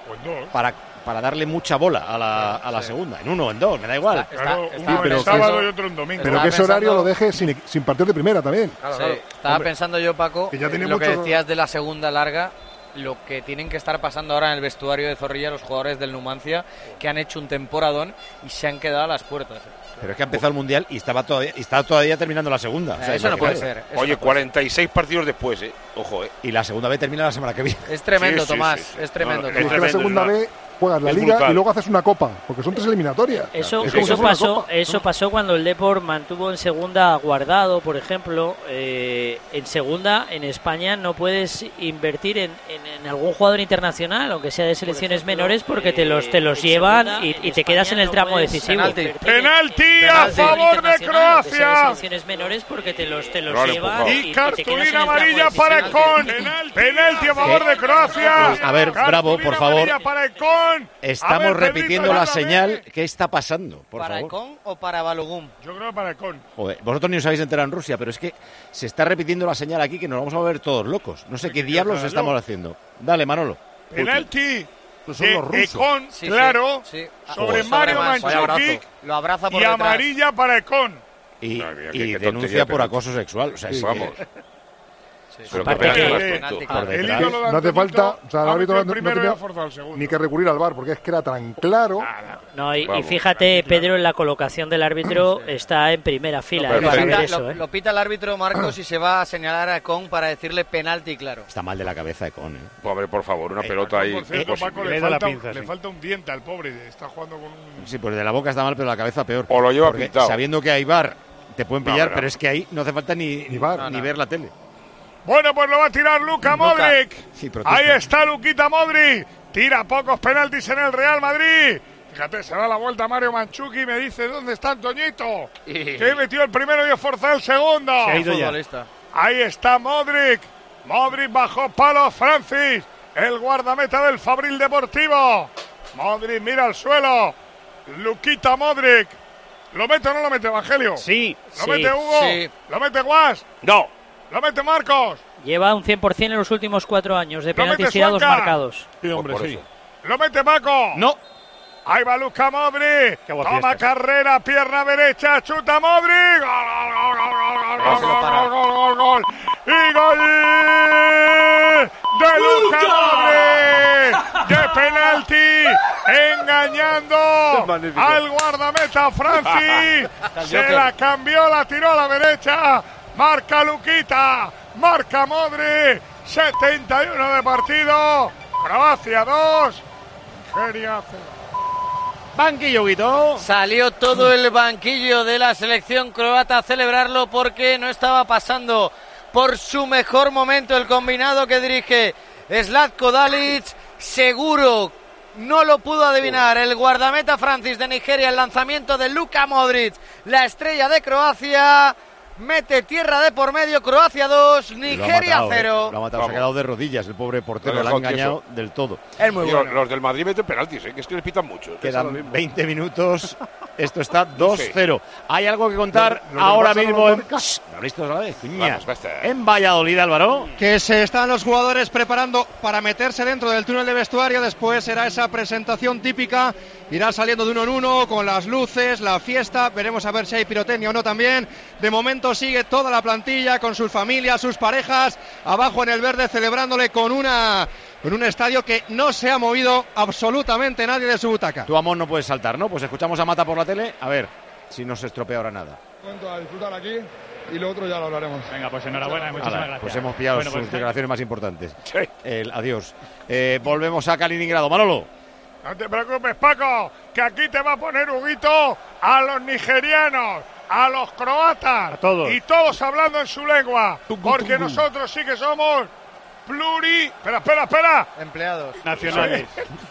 para darle mucha bola a la segunda, en uno o en dos, me da igual. Uno en sábado y otro en domingo. Pero que ese horario lo deje sin partido de primera también. Estaba pensando yo, Paco, lo que decías de la segunda larga, lo que tienen que estar pasando ahora en el vestuario de Zorrilla los jugadores del Numancia, que han hecho un temporadón y se han quedado a las puertas. Pero es que ha empezado el Mundial y está todavía terminando la segunda. O sea, eso no puede ser. Oye, 46 partidos después, ojo, Y la segunda B termina la semana que viene. Es tremendo, Tomás, es tremendo. Es que la segunda B juegas la liga brutal. Y luego haces una copa, porque son 3 eliminatorias. Eso pasó cuando el Depor mantuvo en segunda Guardado, por ejemplo. En segunda, en España, no puedes invertir en algún jugador internacional, aunque sea de selecciones menores, porque te los llevan y te quedas en el tramo decisivo. ¡Penalti a favor de Croacia! De selecciones menores, porque te los llevan y cartulina amarilla para Econ. Penalti a favor de Croacia. A ver, Bravo, por favor. Estamos repitiendo la señal. ¿Qué está pasando? ¿Para Econ o para Balogum? Yo creo que para Econ. Joder, vosotros ni os habéis enterado en Rusia, pero es que se está repitiendo la señal aquí que nos vamos a ver todos locos. No sé qué diablos estamos haciendo. Dale, Manolo. Penalti de Econ, claro, sobre Mario Mandzukic lo abraza por y detrás. Amarilla para Econ. Y denuncia por acoso sexual. O sea, vamos. Pero Aparte no hace falta, o sea, el árbitro no tenía ni que recurrir al VAR, porque es que era tan claro. No, y fíjate, Pedro, en la colocación del árbitro está en primera fila. Lo pita el árbitro Marcos y se va a señalar a Econ para decirle penalti, claro. Está mal de la cabeza Econ, ¿eh? Pues, hombre, por favor, una pelota ahí. Por cierto, Paco, le falta un diente al pobre. Está jugando con un... Sí, pues de la boca está mal, pero la cabeza peor. O lo lleva porque pintado. sabiendo que hay VAR, te pueden pillar, pero es que ahí no hace falta ni VAR, ni ver la tele. Bueno, pues lo va a tirar Luka Modric. Sí, protesta. Ahí está Luquita Modric. Tira pocos penaltis en el Real Madrid. Fíjate, se da la vuelta Mario Mandzukic y me dice, ¿dónde está Antoñito? Que metió el primero y esforzó el segundo. Se ha ido ya. Ahí está Modric. Modric bajó palos Francis, el guardameta del Fabril Deportivo. Modric mira al suelo. Luquita Modric. ¿Lo mete o no lo mete, Evangelio? Sí. ¿Lo mete Hugo? Sí. ¿Lo mete Guas? No. ¿Lo mete Marcos? Lleva un 100% en los últimos 4 años de ¿Lo mete penaltis tirados Suanca? marcados. Sí, hombre, sí. ¿Lo mete Paco? No. Ahí va Luka Modric. Toma carrera, pierna derecha, chuta Modric. Gol. Y gol de Luka Modric. De penalti. Engañando al guardameta Francis. Se la cambió, la tiró a la derecha. Marca Luquita. Marca Modric. 71 de partido. Croacia 2. Nigeria 0. Banquillo, Guito. Salió todo el banquillo de la selección croata a celebrarlo porque no estaba pasando por su mejor momento el combinado que dirige Zlatko Dalic. Seguro no lo pudo adivinar el guardameta Francis de Nigeria. El lanzamiento de Luka Modric, la estrella de Croacia. Mete tierra de por medio, Croacia 2, Nigeria 0. Lo ha matado, se ha quedado de rodillas el pobre portero, lo ha engañado del todo. Es muy bueno. Los del Madrid meten penaltis, que es que les pitan mucho. Quedan 20 minutos, esto está 2-0. Hay algo que contar ahora mismo en Valladolid, Álvaro. Que se están los jugadores preparando para meterse dentro del túnel de vestuario. Después será esa presentación típica. Irá saliendo de uno en uno con las luces, la fiesta. Veremos a ver si hay pirotecnia o no también. De momento sigue toda la plantilla con sus familias, sus parejas, abajo en el verde celebrándole con un estadio que no se ha movido absolutamente nadie de su butaca. Tu amor no puedes saltar, ¿no? Pues escuchamos a Mata por la tele, a ver si no se estropea ahora nada. A disfrutar aquí y lo otro ya lo hablaremos. Venga, pues enhorabuena, muchísimas gracias. Pues hemos pillado sus declaraciones más importantes. Sí. Adiós. Volvemos a Kaliningrado. Manolo. No te preocupes, Paco, que aquí te va a poner Huguito a los nigerianos, a los croatas, a todos. Y todos hablando en su lengua, porque nosotros sí que somos Espera. Empleados. Nacionales.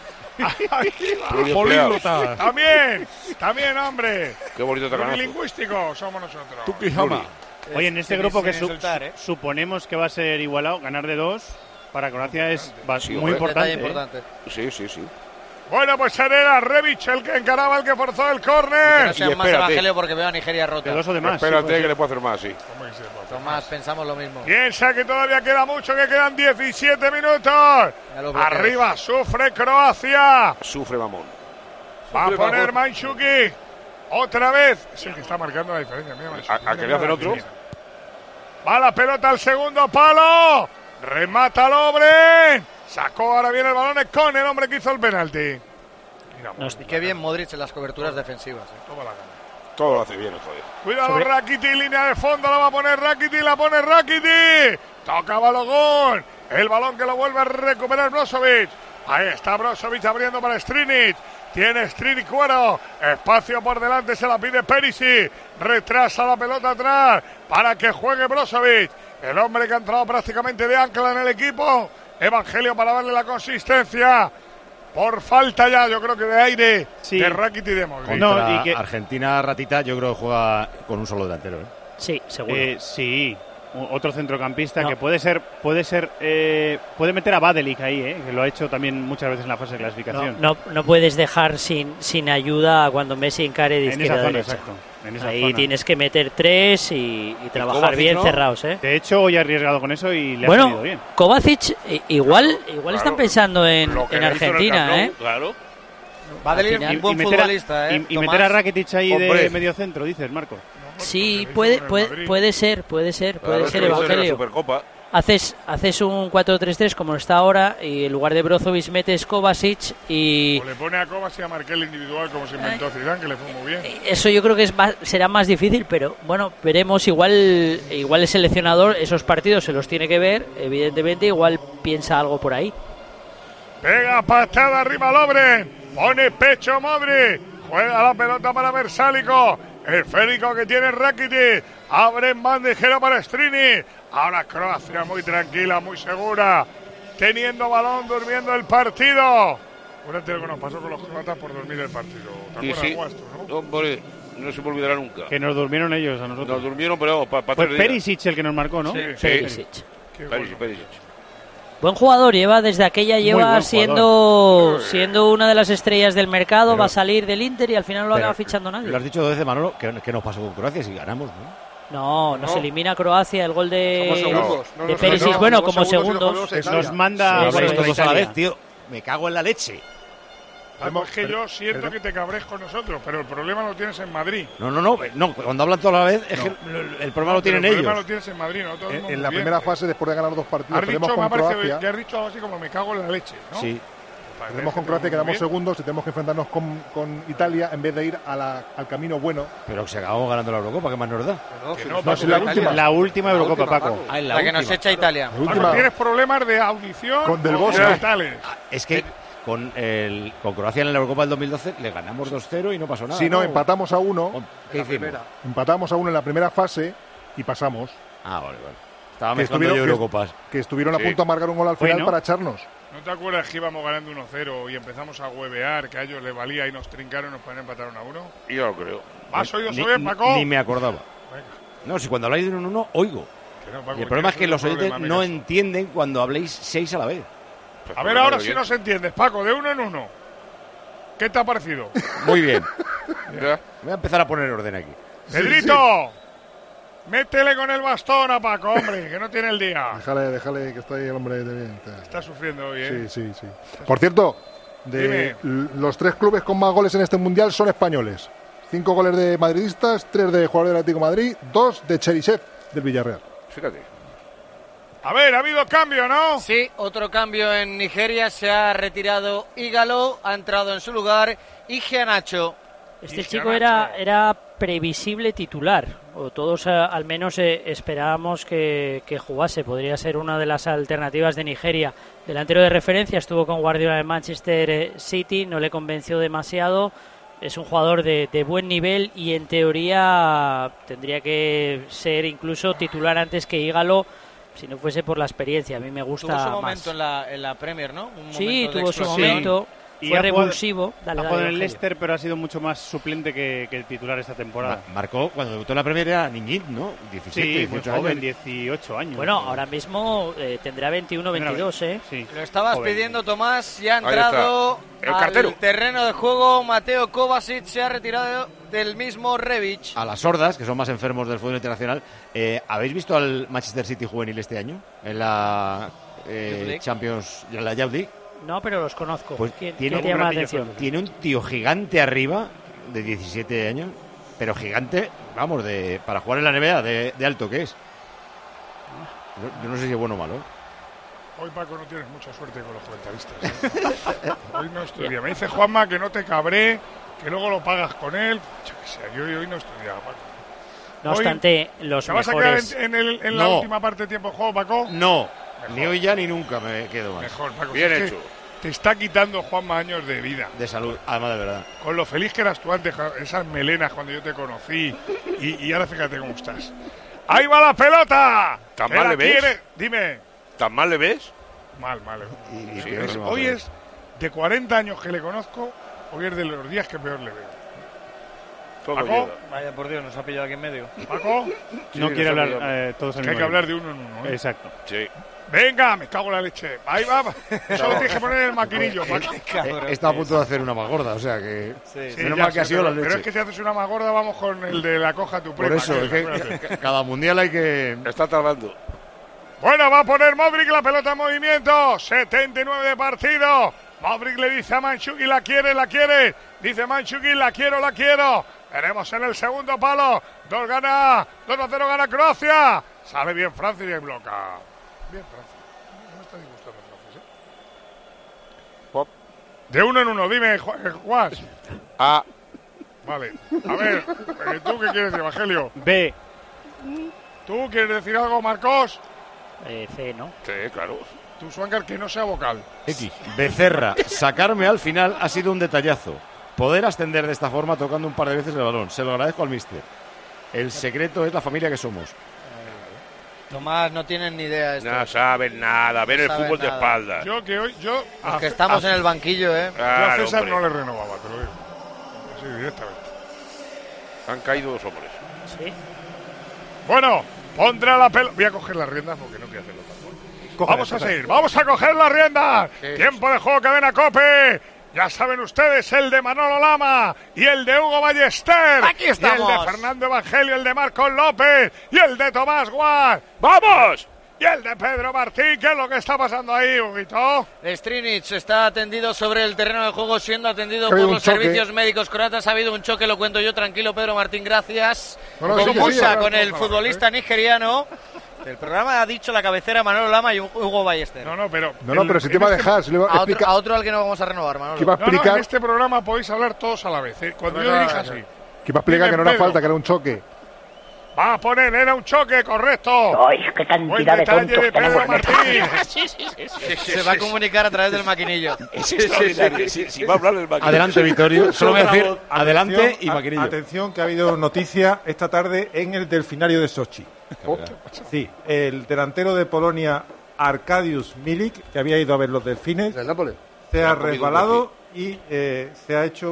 Políglotas. También, hombre. Qué bonito te Lingüístico somos nosotros. Tu pijama. Oye, en este grupo que suponemos que va a ser igualado, ganar de 2 para Croacia es muy importante. Sí. Bueno, pues era Rebic el que encaraba, el que forzó el córner. Que no sea más Evangelio porque veo a Nigeria rota. Espérate que le puede hacer más, sí. Tomás, pensamos lo mismo. Piensa que todavía queda mucho, que quedan 17 minutos. Arriba, sufre Croacia. Sufre Mamón. Va a poner Mandzukic. Otra vez. Sí, que está marcando la diferencia. ¿A que le hacen otro? Va la pelota al segundo palo. Remata Lovren. Sacó ahora bien el balón con el hombre que hizo el penalti. Y qué bien Modric en las coberturas defensivas. Todo lo hace bien, joder. Cuidado, Rakitic, línea de fondo, la va a poner Rakitic, la pone Rakitic. Toca Balogun. El balón que lo vuelve a recuperar Brozovic. Ahí está Brozovic abriendo para Strinic. Tiene Strinic cuero. Espacio por delante, se la pide Perisic. Retrasa la pelota atrás para que juegue Brozovic. El hombre que ha entrado prácticamente de ancla en el equipo. Evangelio para darle la consistencia. Por falta ya, yo creo que de aire, de Rakitic y de Modric. Contra Argentina, Ratita, yo creo que juega con un solo delantero. Sí, seguro. Sí, otro centrocampista que puede meter a Badelic ahí, que lo ha hecho también muchas veces en la fase de clasificación. No puedes dejar sin ayuda cuando Messi encare de izquierda a derecha. Exacto. Ahí tienes que meter 3 y trabajar bien cerrados, De hecho, hoy ha arriesgado con eso y le ha salido bien. Kovacic, igual están pensando en Argentina, Claro. Badelic es un buen futbolista, Y meter a Rakitic ahí de medio centro, dices, Marco. Sí, puede ser, Evangelio. Supercopa. Haces un 4-3-3 como está ahora y en lugar de Brozovic metes Kovacic y... O le pone a Kovacic a marcar el individual como se inventó Zidane, que le fue muy bien. Eso yo creo que será más difícil, pero bueno, veremos. Igual el seleccionador esos partidos se los tiene que ver, evidentemente, igual piensa algo por ahí. Pega patada arriba Lovren, pone pecho Modric, juega la pelota para Versálico, el esférico que tiene Rakitic, abre en bandejero para Strini. Ahora Croacia muy tranquila, muy segura, teniendo balón, durmiendo el partido. Acuérdate lo que nos pasó con los croatas por dormir el partido. ¿Te acuerdas, Guasto, no? Hombre, no se me olvidará nunca. Que nos durmieron ellos a nosotros. Nos durmieron, pero para Fue Perisic el que nos marcó, ¿no? Sí. Perisic. Perisic. Buen jugador, desde aquella lleva siendo una de las estrellas del mercado, va a salir del Inter y al final lo acaba fichando nadie. Lo has dicho 2 veces, Manolo, que nos pasó con Croacia si ganamos, ¿no? No, nos elimina Croacia, el gol de Perisic, como segundos. Nos manda habláis todos a la vez, tío. Me cago en la leche. Es que yo siento que te cabres con nosotros, pero el problema lo tienes en Madrid. No, cuando hablan toda la vez es que el problema lo tienen ellos. El problema lo tienes en Madrid, nosotros en la primera fase, después de ganar 2 partidos, tenemos con Croacia. Ya has dicho algo así como me cago en la leche, ¿no? Sí. Tenemos con Croacia, quedamos segundos y tenemos que enfrentarnos con Italia en vez de ir al camino bueno. Pero si acabamos ganando la Eurocopa, ¿qué más nos da? La última Eurocopa, Paco. La que nos echa Italia. Tienes problemas de audición con Del Bosque. Es que con Croacia en la Eurocopa del 2012 le ganamos 2-0 y no pasó nada. Sí, no, empatamos a 1. ¿Qué hicimos? Empatamos a 1 en la primera fase y pasamos. Ah, vale. Estaba mezclando yo Eurocopas. Que estuvieron a punto de marcar un gol al final para echarnos. ¿No te acuerdas que íbamos ganando 1-0 y empezamos a huevear, que a ellos les valía y nos trincaron y nos ponían empataron a 1? Yo lo creo. ¿Has oído eso bien, Paco? Ni me acordaba. Venga. No, si cuando habláis de 1-1, oigo. Paco, y el problema es que los oyentes no entienden cuando habléis 6 a la vez. Pues a ver, ahora sí nos entiendes, Paco, de 1 en 1. ¿Qué te ha parecido? Muy bien. Voy a empezar a poner orden aquí. ¡Pedrito! Métele con el bastón a Paco, hombre, que no tiene el día. Déjale que está ahí el hombre de bien. Está sufriendo hoy, ¿eh? Sí. Por cierto, los 3 clubes con más goles en este Mundial son españoles. 5 goles de madridistas, 3 de jugadores del Atlético de Madrid, 2 de Cherisev del Villarreal. Fíjate. A ver, ha habido cambio, ¿no? Sí, otro cambio en Nigeria. Se ha retirado Ígalo, ha entrado en su lugar Iheanacho. Este chico era previsible titular, o todos al menos esperábamos que jugase. Podría ser una de las alternativas de Nigeria. Delantero de referencia, estuvo con Guardiola en Manchester City, no le convenció demasiado. Es un jugador de buen nivel y en teoría tendría que ser incluso titular antes que Ígalo, si no fuese por la experiencia. A mí me gusta más. Tuvo su momento en la Premier, ¿no? Sí, tuvo su momento. Fue revulsivo. Ha jugado en el Leicester, pero ha sido mucho más suplente que el titular esta temporada. Marcó, cuando debutó en la Premier era niñit, ¿no? 17, 18 joven, 18 años. Bueno, ahora mismo tendrá 21, 22, ¿eh? Sí. Lo estabas pidiendo, Tomás, y ha entrado al terreno de juego Mateo Kovacic, se ha retirado del mismo Rebic. A las sordas, que son más enfermos del fútbol internacional, ¿habéis visto al Manchester City juvenil este año? En la Champions, en la Youth League. No, pero los conozco. Pues ¿Quién te llama la atención? Tiene un tío gigante arriba, de 17 años, pero gigante, vamos, para jugar en la NBA, de alto que es. Yo no sé si es bueno o malo. Hoy, Paco, no tienes mucha suerte con los comentaristas. Hoy no estudia. Me dice Juanma que no te cabré, que luego lo pagas con él. Yo hoy no estudiaba, Paco. No obstante, los mejores... ¿Te vas a quedar en la última parte de tiempo de juego, Paco? No. Mejor. Ni hoy ya ni nunca me quedo más. Mejor, Paco. Bien hecho. Te está quitando Juanma años de vida. De salud, además de verdad. Con lo feliz que eras tú antes, esas melenas cuando yo te conocí. Y ahora fíjate cómo estás. ¡Ahí va la pelota! ¿Tan mal le ves? Dime. ¿Tan mal le ves? Mal. Hoy es de 40 años que le conozco, hoy es de los días que peor le veo. ¿Paco? Vaya por Dios, nos ha pillado aquí en medio. ¿Paco? No quiere hablar todos al mismo. Hay que hablar de uno en uno, ¿eh? Exacto. Sí. Venga, me cago en la leche. Ahí va. Solo tienes que poner el maquinillo. Está a punto de hacer una más gorda, o sea que... Sí, menos mal que ha sido la leche. Pero es que si haces una más gorda, vamos con el de la coja tu prima. Por eso, es que cada mundial hay que... Está tardando. Bueno, va a poner Modric la pelota en movimiento. 79 de partido. Modric le dice a Mandzukic, la quiere. Dice Mandzukic, la quiero. Veremos en el segundo palo. 2-0 gana Croacia. Sale bien Francia y bloca. Bien, Francia. No me está disgustando Francia, ¿eh? Pop. De uno en uno, dime, Juan. A. Vale. A ver, ¿tú qué quieres decir, Evangelio? B. ¿Tú quieres decir algo, Marcos? C, ¿no? Sí, claro. Tú, Swankar, que no sea vocal. X. Becerra, sacarme al final ha sido un detallazo. Poder ascender de esta forma tocando un par de veces el balón. Se lo agradezco al míster. El secreto es la familia que somos. Tomás, no tienen ni idea de esto. No saben nada, ven el fútbol de nada. espaldas. Yo que hoy, Los que estamos en el banquillo, ¿eh? Claro, yo a César hombre. no le renovaba, te lo digo. Así directamente. Han caído 2 hombres. Sí. Bueno, pondrá la pelota. Voy a coger las riendas porque no quiero hacerlo tampoco. Vamos a seguir, vamos a coger las riendas. Tiempo de juego, cadena COPE. Ya saben ustedes, el de Manolo Lama y el de Hugo Ballester. Aquí estamos. Y el de Fernando Evangelio, el de Marcos López y el de Tomás Guas. ¡Vamos! Y el de Pedro Martín. ¿Qué es lo que está pasando ahí, Huguito? Strinic está atendido sobre el terreno de juego, siendo atendido Ha por habido los un choque. servicios médicos croatas. Ha habido un choque, lo cuento yo, tranquilo, Pedro Martín, gracias. No, Con sigue, Musa, sigue, con el no, futbolista nigeriano. El programa ha dicho la cabecera Manolo Lama y Hugo Ballester. No, pero... No, pero si te va a dejar, si le va a A explicar. otro al que no vamos a renovar, Manolo. Que iba a No, explicar, en este programa podéis hablar todos a la vez, ¿eh? Cuando yo dirija así. que iba a explicar que no era Pedro. falta, que era un choque. Va a poner, era un choque, correcto. ¡Ay, qué Buen cantidad de detalle tontos de tenemos Pedro en esta Martín. Se va a comunicar a través del maquinillo. Es extraordinario. Si va a hablar el maquinillo. Adelante, Vittorio. Solo voy a decir adelante y maquinillo. Atención, que ha habido noticia esta tarde en el delfinario de Sochi. Sí, el delantero de Polonia, Arkadiusz Milik, que había ido a ver los delfines, se ha resbalado y se ha hecho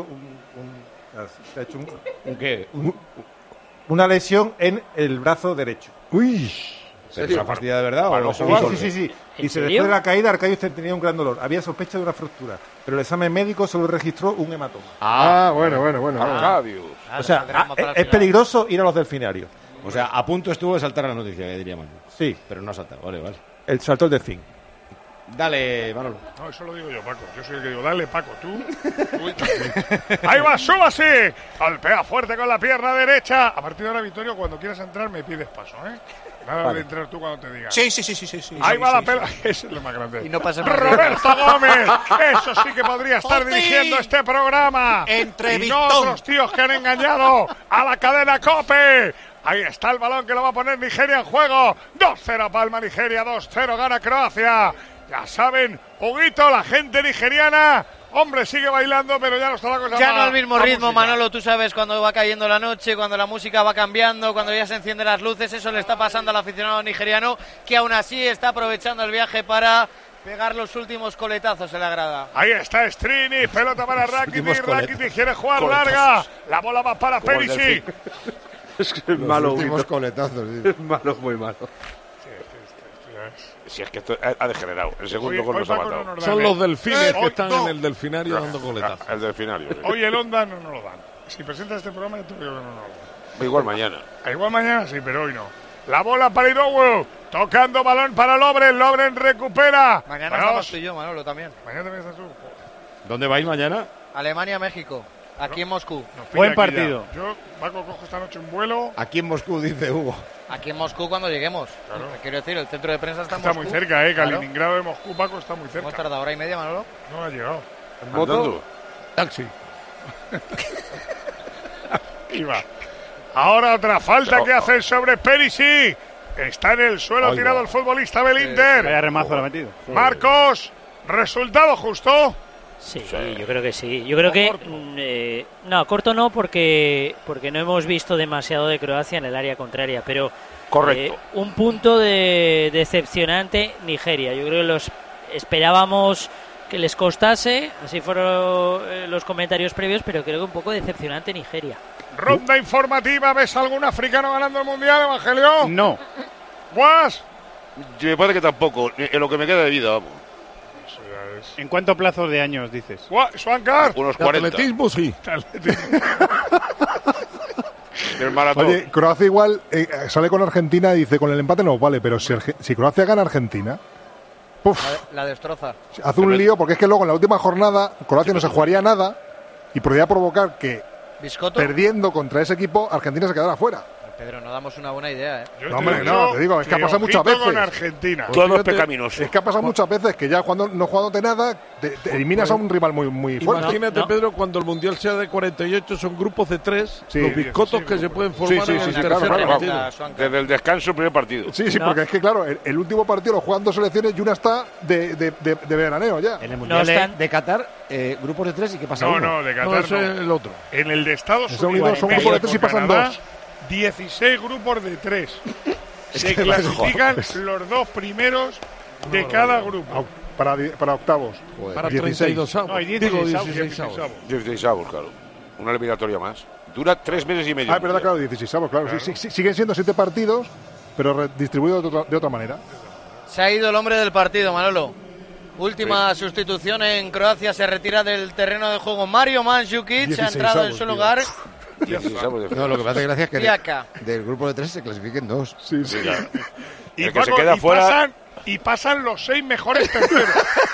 ¿Un qué? una lesión en el brazo derecho. Uy. ¿Se ha fastidiado de verdad o Sí. Y ¿En se serio? después de la caída, Arkadiusz tenía un gran dolor. Había sospecha de una fractura, pero el examen médico solo registró un hematoma. Bueno. Adiós. O sea, es peligroso ir a los delfinarios. O sea, a punto estuvo de saltar la noticia, diría Manu. Sí, Pero no ha saltado. Vale. el saltó el delfín. Dale, Manolo. No, eso lo digo yo, Paco. Yo soy el que digo, dale, Paco, tú. Ahí va, súbase. Golpea fuerte con la pierna derecha. A partir de ahora, Vittorio, cuando quieras entrar, me pides paso, ¿eh? Nada de entrar tú cuando te diga. Sí. Ahí va la pelota. Ese es lo más grande. Y no pasa nada. Roberto Gómez. Eso sí que podría estar dirigiendo este programa. Y no otros tíos que han engañado a la cadena COPE. Ahí está el balón que lo va a poner Nigeria en juego. 2-0 palma Nigeria, 2-0 gana Croacia. Ya saben, Huguito, la gente nigeriana, hombre, sigue bailando, pero ya no está la cosa Ya más- no al mismo más ritmo, musical. Manolo, tú sabes, cuando va cayendo la noche, cuando la música va cambiando, cuando ya se encienden las luces, eso le está pasando al aficionado nigeriano, que aún así está aprovechando el viaje para pegar los últimos coletazos en la grada. Ahí está Strini, pelota para Rakitic, últimos Rakitic quiere jugar coletazos. larga, la bola va para Como el Perisic. Es que es malo, Últimos Huguito. coletazos. Sí. Es malo, muy malo. Si es que esto ha degenerado. El segundo gol nos ha Paco matado. no nos Son dan, los delfines que hoy están no. en el delfinario dando coletazos. El delfinario. sí. Hoy el Onda no nos lo dan. Si presentas este programa, yo te digo que no nos lo dan. Igual mañana. Igual mañana sí, pero hoy no. La bola para Irowu, tocando balón para Lobren recupera. Mañana Vamos. estamos tú y yo, Manolo, también. Mañana también estás tú. ¿Dónde vais mañana? Alemania-México, aquí en Moscú. Nos pilla Buen aquí partido. ya. Yo, Paco, cojo esta noche un vuelo. Aquí en Moscú, dice Hugo. Aquí en Moscú cuando lleguemos. Claro. Quiero decir, el centro de prensa está en Está Moscú. muy cerca, Claro. Kaliningrado de Moscú, Paco, está muy Hemos cerca. tardado hora y media, Manolo. No ha llegado. ¿Andando? Taxi. Y va. Ahora otra falta que hacen sobre Perisic. Está en el suelo Ahí tirado va. el futbolista del Inter. Vaya remazo lo ha metido. Marcos, resultado justo. Sí, yo creo que sí. Yo creo que no, corto no, porque no hemos visto demasiado de Croacia en el área contraria, pero Correcto. un punto de decepcionante Nigeria. Yo creo que los esperábamos que les costase, así fueron los comentarios previos, pero creo que un poco decepcionante Nigeria. Ronda informativa. ¿Ves algún africano ganando el mundial, Evangelio? No. ¿Guas? Me parece que tampoco. En lo que me queda de vida, vamos. ¿En cuánto plazo de años dices? Swankar. Unos De 40. atletismo, sí. El maratón. Oye, Croacia igual sale con Argentina y dice con el empate no vale, pero si Croacia gana a Argentina, La destroza. hace un lío porque es que luego en la última jornada Croacia no se jugaría nada y podría provocar que Biscotto. perdiendo contra ese equipo Argentina se quedara fuera. Pedro, no damos una buena idea, ¿eh? No, hombre, no, te digo, es que ha pasado muchas veces. Con Argentina. Todos pecaminosos. Es que ha pasado muchas veces que ya cuando no jugándote nada, te eliminas a un rival muy fuerte. Imagínate, Pedro, cuando el Mundial sea de 48, son grupos de 3, los biscotos que se pueden formar en el tercer partido. Desde el descanso, el primer partido. Sí, porque es que, claro, el último partido lo juegan 2 selecciones y una está de veraneo ya. En el Mundial de Qatar, grupos de 3 y ¿qué pasa? No, de Qatar es el otro. En el de Estados Unidos son grupos de 3 y pasan 2. 16 grupos de 3. Se clasifican los 2 primeros de cada grupo. Para octavos. Para 32 avos. No, 16 avos. 16 avos, claro. Una eliminatoria más. Dura 3 meses y medio. Ah, es verdad, claro, 16 avos, claro. Sí, siguen siendo 7 partidos, pero distribuidos de otra manera. Se ha ido el hombre del partido, Manolo. Última sustitución en Croacia. Se retira del terreno de juego Mario Mandžukić. Ha entrado en su lugar. No, lo que me hace gracia es que del grupo de 3 se clasifiquen 2. Sí. Claro. Y, Paco, se queda fuera... pasan los 6 mejores terceros.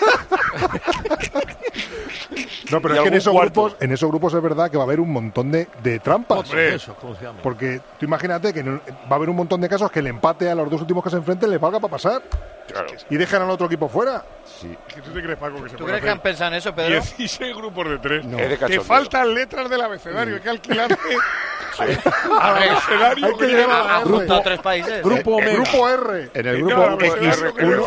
No, pero es que en esos grupos es verdad que va a haber un montón de trampas. Porque tú imagínate que va a haber un montón de casos que el empate a los 2 últimos que se enfrenten les valga para pasar. Claro. Y dejan al otro equipo fuera. Sí. ¿Tú te crees, Paco, que se ¿Tú crees que han pensado en eso, Pedro? 16 grupos de 3. No. Te faltan letras del abecedario. Hay que alquilarte al abecedario. Hay que llevar a grupo 3 países. Grupo R. En el grupo X.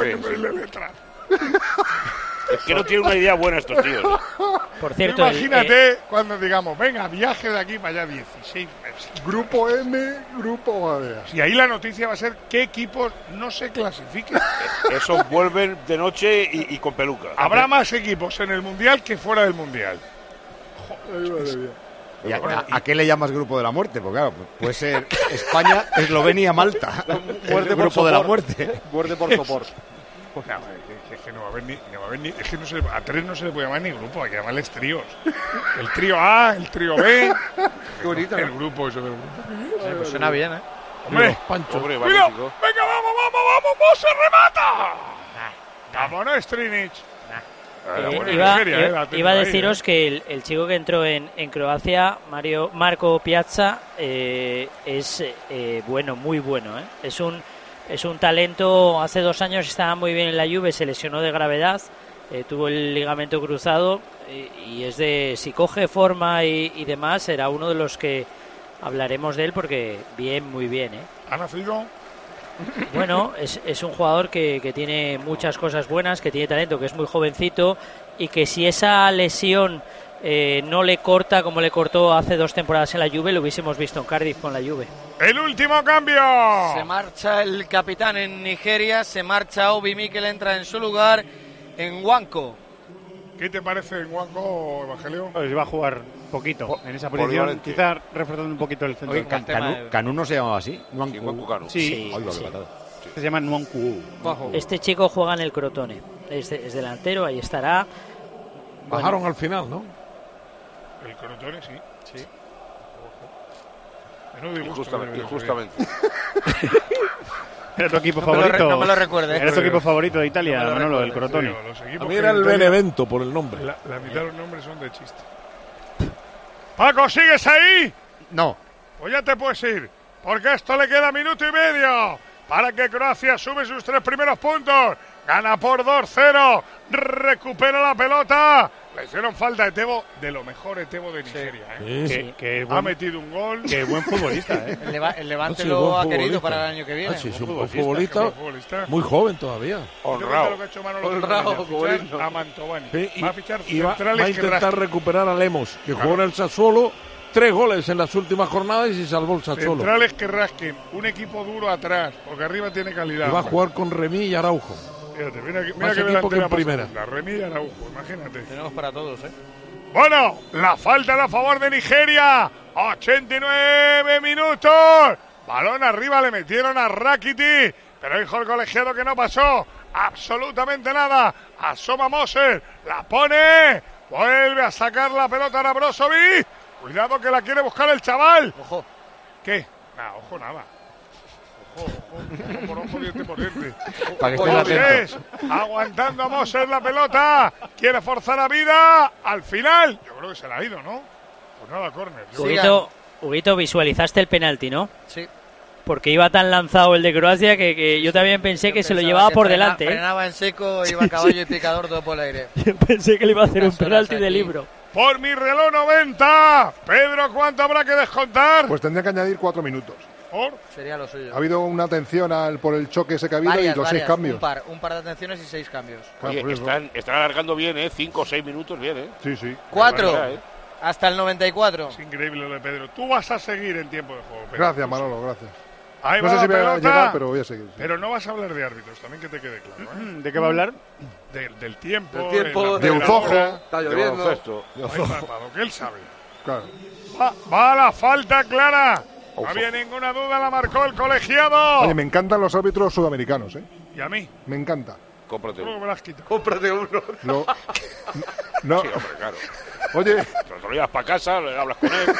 Es que no tiene una idea buena estos tíos. Por cierto, imagínate cuando digamos, venga, viaje de aquí para allá 16 meses. Grupo M, grupo A. Y ahí la noticia va a ser qué equipos no se clasifiquen. Esos vuelven de noche y con peluca. Habrá más equipos en el Mundial que fuera del Mundial. Joder. ¿Y a qué le llamas grupo de la muerte? Porque claro, puede ser España, Eslovenia, Malta. Muerte por grupo de la muerte. Muerte por sopor. Es que no va a haber ni es que a 3 no se le puede llamar ni grupo, hay que llamarles tríos. El trío A, el trío B. Qué bonito. El grupo, eso del grupo. Pues suena bien, ¿eh? Hombre, Pancho. cuidado. Venga, vamos, se remata. Vámonos, Strinic. Iba a deciros que el chico que entró en Croacia, Marco Piazza, es bueno, muy bueno, ¿eh? Es un talento. Hace 2 años estaba muy bien en la Juve, se lesionó de gravedad, tuvo el ligamento cruzado y es de, si coge forma y demás, será uno de los que hablaremos de él porque muy bien, ¿eh? ¿Ha nacido? Bueno, es un jugador que tiene muchas cosas buenas, que tiene talento, que es muy jovencito y que si esa lesión no le corta como le cortó hace 2 temporadas en la Juve, lo hubiésemos visto en Cardiff con la Juve. ¡El último cambio! Se marcha el capitán en Nigeria, se marcha Obi Mikel, entra en su lugar en Nwankwo. ¿Qué te parece Nwankwo, Evangelio? Pues va a jugar poquito en esa posición, quizás reforzando un poquito el centro. ¿Canú no se llamaba así? Nwankwo. Sí. Se llama Nwankwo. Este chico juega en el Crotone, es delantero, ahí estará. Bajaron al final, ¿no? El Crotone, sí. Injustamente. Era tu equipo favorito. No me lo recuerdes. Era tu equipo favorito de Italia, Manolo, el Crotone. A mí era el Benevento por el nombre. La mitad de los nombres son de chiste. Paco, ¿sigues ahí? No. Pues ya te puedes ir, porque esto le queda 1 minuto y medio para que Croacia sube sus 3 primeros puntos. Gana por 2-0, recupera la pelota. Le hicieron falta a Etebo, de lo mejor Etebo de Nigeria. Que ha metido un gol. Qué buen futbolista, ¿eh? El Levante lo ha querido para el año que viene. Sí, un buen futbolista, muy joven todavía. Honrado. A Mantovani. Va a fichar centrales. Va a intentar recuperar a Lemos, que jugó en el Sassuolo. 3 goles en las últimas jornadas y se salvó el Sassuolo. Centrales que rasquen, un equipo duro atrás, porque arriba tiene calidad. Y va a jugar con Remí y Araujo. Fíjate, mira más que equipo que en primera. La Remí y Araujo, imagínate. Tenemos para todos, ¿eh? Bueno, la falta era a favor de Nigeria. 89 minutos. Balón arriba, le metieron a Rakiti, pero dijo el colegiado que no pasó absolutamente nada. Asoma Moser, la pone, vuelve a sacar la pelota a Brozovic. Cuidado que la quiere buscar el chaval. Ojo. ¿Qué? Ojo nada. Ojo por ojo, diente por diente. Para que estén atentos. Aguantando a Moser la pelota. Quiere forzar a vida. Al final, yo creo que se la ha ido, ¿no? Pues nada, córner. Huguito, visualizaste el penalti, ¿no? Sí. porque iba tan lanzado el de Croacia que yo también pensé que se lo llevaba por delante. Frenaba en seco, iba a caballo y picador todo por el aire. Yo pensé que le iba a hacer un penalti de libro. Por mi reloj 90. Pedro, ¿cuánto habrá que descontar? Pues tendría que añadir 4 minutos. Sería lo suyo. Ha habido una atención por el choque ese que ha habido y los 6 cambios. Un par de atenciones y 6 cambios. Oye, están alargando bien, 5 o 6 minutos bien, Sí. 4. Hasta el 94. Es increíble lo de Pedro. Tú vas a seguir en tiempo de juego, Pedro. Gracias, Manolo, gracias. Ahí no va sé si la me va a pelota. llegar, pero voy a seguir. Pero no vas a hablar de árbitros, también que te quede claro. ¿De qué va a hablar? Del tiempo. De Uzojo. Está lloviendo. Para lo que él sabe. Claro. Va la falta clara. No había ninguna duda, la marcó el colegiado. Oye, me encantan los árbitros sudamericanos, ¿eh? ¿Y a mí? Me encanta. Cómprate uno. Me las quito. Cómprate uno. No. Sí, hombre, claro. Oye. Te lo llevas para casa, le hablas con él.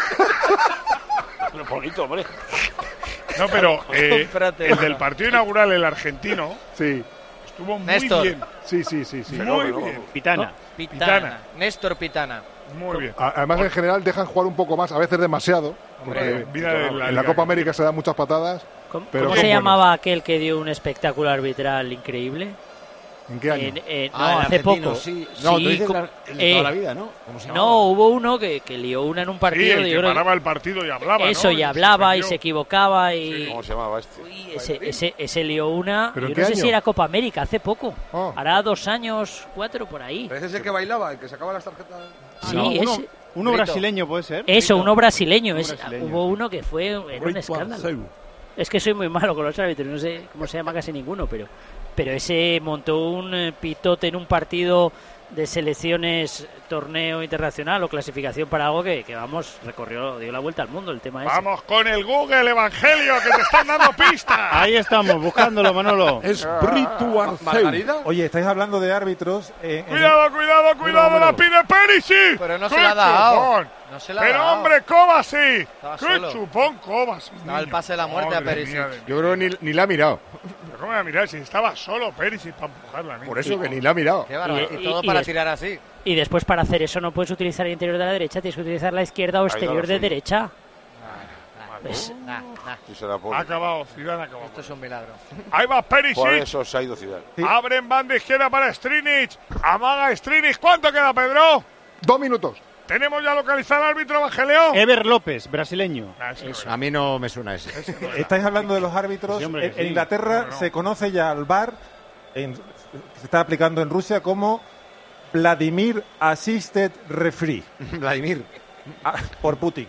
Es bonito, hombre. No, pero el del partido inaugural, el argentino, sí, estuvo muy Néstor. bien. Sí. Muy bien. Pitana. Néstor Pitana. Muy bien. Además, en general, dejan jugar un poco más, a veces demasiado. Porque en la Copa América se dan muchas patadas. ¿Cómo se llamaba aquel que dio un espectáculo arbitral increíble? ¿En qué año? No, hace poco. Sí. No, tú dices el de toda la vida, ¿no? ¿Cómo se llamaba? No, hubo uno que lió una en un partido. Sí, el que paraba el partido y hablaba, eso, ¿no? y hablaba y se equivocaba. Y... ¿Cómo se llamaba este? Uy, ese lió una. ¿Pero yo en qué no sé año? si era Copa América, hace poco. Oh. Hará 2 años, 4 por ahí. Pero ese es el que bailaba, el que sacaba las tarjetas. Sí, uno brasileño puede ser. Eso, uno brasileño. brasileño. Hubo uno que era un escándalo. Es que soy muy malo con los árbitros, no sé cómo se llama casi ninguno, pero ese montó un pitote en un partido de selecciones, torneo internacional o clasificación para algo que vamos, dio la vuelta al mundo el tema ese. Vamos con el Google Evangelio, que te están dando pistas. Ahí estamos, buscándolo, Manolo. Es Britu Arceu. Oye, estáis hablando de árbitros. Cuidado, la pide Perisic. Pero no se la ha dado. Pero hombre, Kovacic. Estaba ¡Qué solo. chupón Kovacic! Daba el pase de la muerte a Perisic. Yo creo que ni la ha mirado. Pero ¿cómo voy a mirar si estaba solo Perisic para empujarla? Por eso que ni la ha mirado. Qué barbaridad. Y todo para tirar así. Y después para hacer eso no puedes utilizar el interior de la derecha, tienes que utilizar la izquierda o exterior de derecha. Pues, Ha acabado, Zidane ha acabado. Esto es un milagro. Ahí va Perisic. Por eso se ha ido Zidane. Abren banda izquierda para Strinic. Amaga Strinic. ¿Cuánto queda, Pedro? 2 minutos. ¿Tenemos ya localizado al árbitro Evangelio? Ever López, brasileño. A mí no me suena ese. Estáis hablando de los árbitros. Sí, hombre, en Inglaterra se conoce ya al VAR, se está aplicando en Rusia como Vladimir Assisted Referee. Vladimir. Por Putin.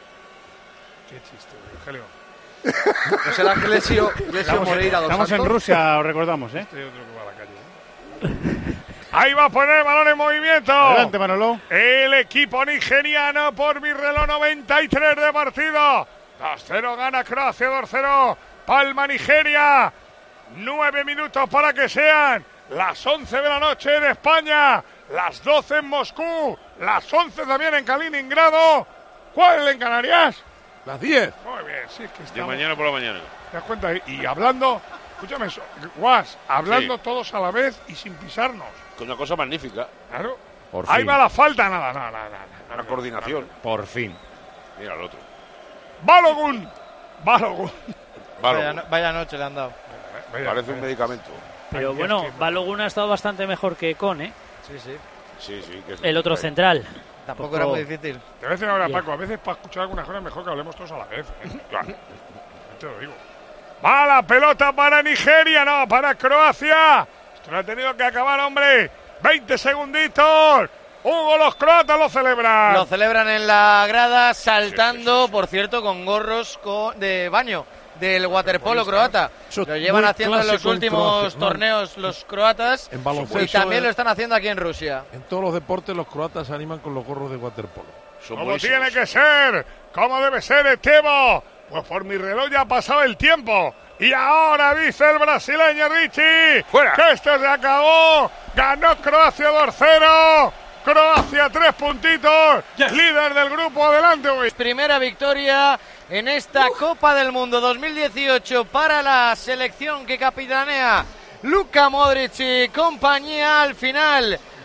Qué chiste, Evangelio. No será que Lesio Moreira dos Estamos en Santos. Rusia, os recordamos, ¿eh? Este otro que va a la calle. Ahí va a poner el balón en movimiento. Adelante, Manolo. El equipo nigeriano por mi reloj 93 de partido. 2-0 gana Croacia, 2-0. Palma Nigeria. 9 minutos para que sean las 11 de la noche en España. Las 12 en Moscú. Las 11 también en Kaliningrado. ¿Cuál en Canarias? Las 10. Muy bien, sí, es que De estamos... mañana por la mañana. ¿Te das cuenta? Y hablando... Escúchame eso, Guas, hablando todos a la vez y sin pisarnos. Con una cosa magnífica. Claro. Por Ahí fin. va la falta, nada. Una coordinación. Por fin. Mira el otro. Balogun. Vaya noche le han dado. Parece un medicamento. Pero bueno, Balogun ha estado bastante mejor que Con, ¿eh? Sí. Que es El otro central. Tampoco era muy difícil. Te voy a decir ahora, Paco, a veces para escuchar algunas cosas mejor que hablemos todos a la vez. Claro. Te lo digo. Va la pelota para Nigeria, no, para Croacia. Esto no ha tenido que acabar, hombre. 20 segunditos. Hugo, los croatas lo celebran. Lo celebran en la grada, saltando, por cierto, con gorros de baño del waterpolo croata. Lo llevan haciendo en los últimos torneos los croatas. En baloncesto y también lo están haciendo aquí en Rusia. En todos los deportes los croatas se animan con los gorros de waterpolo. Como tiene que ser, como debe ser, Estevo. Pues por mi reloj ya ha pasado el tiempo. Y ahora dice el brasileño Richie que esto se acabó. Ganó Croacia 2-0. Croacia 3 puntitos. Líder del grupo, adelante, güey. Primera victoria en esta Copa del Mundo 2018 para la selección que capitanea Luka Modric y compañía. Al final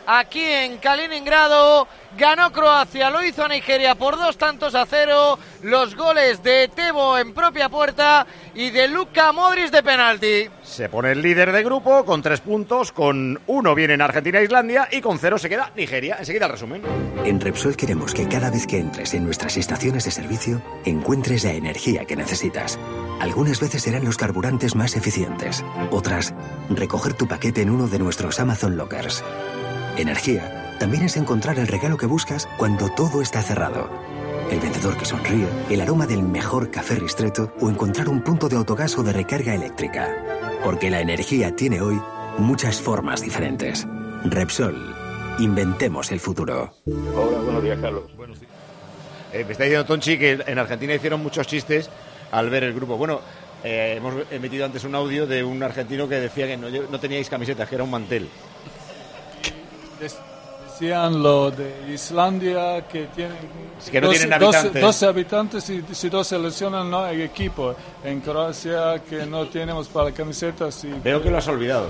aquí en Kaliningrado. Ganó Croacia, lo hizo a Nigeria por 2-0. Los goles de Tebo en propia puerta y de Luka Modric de penalti. Se pone el líder de grupo con 3 puntos, con 1 vienen Argentina e Islandia y con 0 se queda Nigeria. Enseguida el resumen. En Repsol queremos que cada vez que entres en nuestras estaciones de servicio encuentres la energía que necesitas. Algunas veces serán los carburantes más eficientes, otras, recoger tu paquete en uno de nuestros Amazon Lockers. Energía también es encontrar el regalo que buscas cuando todo está cerrado. El vendedor que sonríe, el aroma del mejor café Ristretto o encontrar un punto de autogas o de recarga eléctrica. Porque la energía tiene hoy muchas formas diferentes. Repsol. Inventemos el futuro. Hola, buenos días, Carlos. Buenos días. Me está diciendo Tonchi que en Argentina hicieron muchos chistes al ver el grupo. Bueno, hemos emitido antes un audio de un argentino que decía que no teníais camisetas, que era un mantel. Decían lo de Islandia que tienen que no tienen habitantes. 12 habitantes y si 2 seleccionan no hay equipo. En Croacia que no tenemos para camisetas. Veo que lo has olvidado.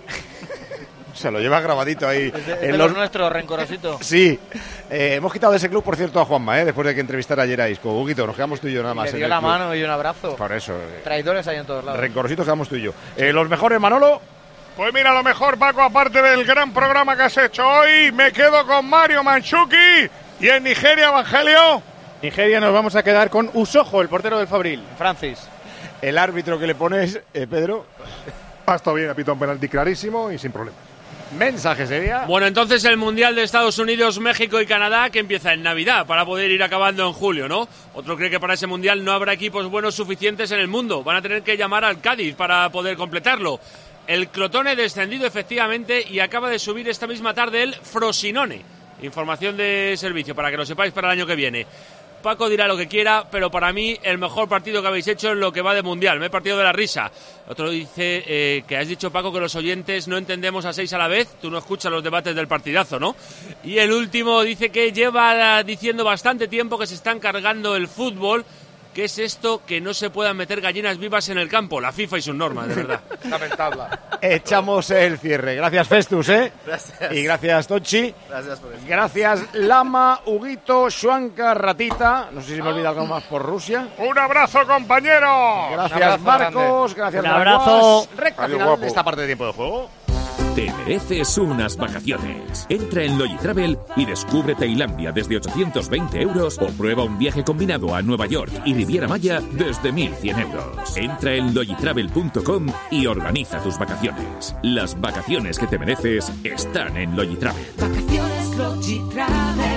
Se lo lleva grabadito ahí. Es de nuestro, rencorosito. Sí. Hemos quitado de ese club, por cierto, a Juanma, después de que entrevistara ayer a Isco. Huguito, nos quedamos tú y yo nada más. Le dio la mano y un abrazo. Por eso. Traidores hay en todos lados. Rencorositos quedamos tú y yo. Los mejores, Manolo. Pues mira, lo mejor, Paco, aparte del gran programa que has hecho hoy, me quedo con Mario Mandzukic. Y en Nigeria, Evangelio. Nigeria nos vamos a quedar con Usojo, el portero del Fabril. Francis. El árbitro que le pones, Pedro. Está bien, ha pitado un penalti clarísimo y sin problema. Mensaje sería. Bueno, entonces el Mundial de Estados Unidos, México y Canadá, que empieza en Navidad para poder ir acabando en julio, ¿no? Otro cree que para ese Mundial no habrá equipos buenos suficientes en el mundo. Van a tener que llamar al Cádiz para poder completarlo. El Crotone descendido efectivamente y acaba de subir esta misma tarde el Frosinone. Información de servicio para que lo sepáis para el año que viene. Paco dirá lo que quiera, pero para mí el mejor partido que habéis hecho en lo que va de Mundial. Me he partido de la risa. Otro dice que has dicho, Paco, que los oyentes no entendemos a 6 a la vez. Tú no escuchas los debates del partidazo, ¿no? Y el último dice que lleva diciendo bastante tiempo que se están cargando el fútbol. ¿Qué es esto que no se puedan meter gallinas vivas en el campo? La FIFA y sus normas, de verdad. Lamentable. Echamos el cierre. Gracias, Festus, Gracias. Y gracias, Tochi. Gracias por eso. Gracias, Lama, Huguito, Xuanca, Ratita. No sé si me olvida algo más por Rusia. ¡Un abrazo, compañero! Gracias, Marcos. Gracias, un abrazo. Recta final de esta parte de tiempo de juego. Te mereces unas vacaciones. Entra en Logitravel y descubre Tailandia desde 820 euros o prueba un viaje combinado a Nueva York y Riviera Maya desde 1.100 euros. Entra en logitravel.com y organiza tus vacaciones. Las vacaciones que te mereces están en Logitravel. Vacaciones Logitravel.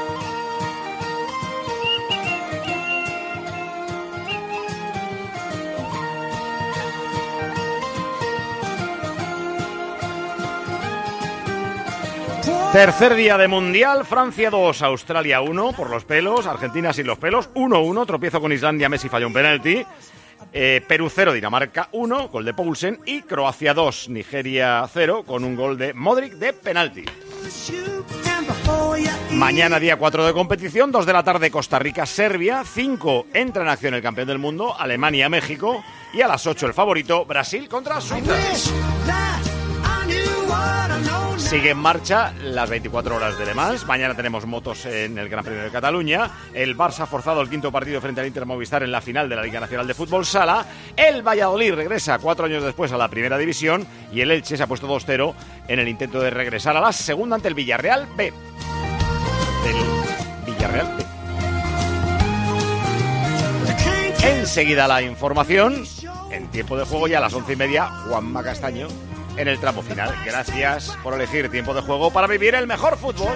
Tercer día de Mundial, Francia 2, Australia 1, por los pelos, Argentina sin los pelos, 1-1, tropiezo con Islandia, Messi falló un penalti, Perú 0, Dinamarca 1, gol de Poulsen, y Croacia 2, Nigeria 0, con un gol de Modric de penalti. Mañana día 4 de competición, 2 de la tarde Costa Rica, Serbia, 5 entra en acción el campeón del mundo, Alemania, México, y a las 8 el favorito, Brasil contra Suiza. Sigue en marcha las 24 horas de Le Mans. Mañana tenemos motos en el Gran Premio de Cataluña. El Barça ha forzado el quinto partido frente al Inter Movistar en la final de la Liga Nacional de Fútbol Sala. El Valladolid regresa 4 años después a la primera división y el Elche se ha puesto 2-0 en el intento de regresar a la segunda ante el Villarreal B. Del Villarreal B. Enseguida la información. En tiempo de juego ya a las 11:30, Juanma Castaño en el tramo final. Gracias por elegir tiempo de juego para vivir el mejor fútbol.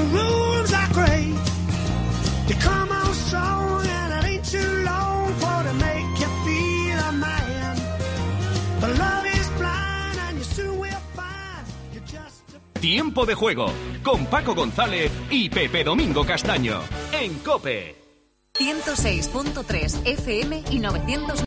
Tiempo de juego con Paco González y Pepe Domingo Castaño en COPE. 106.3 FM y 900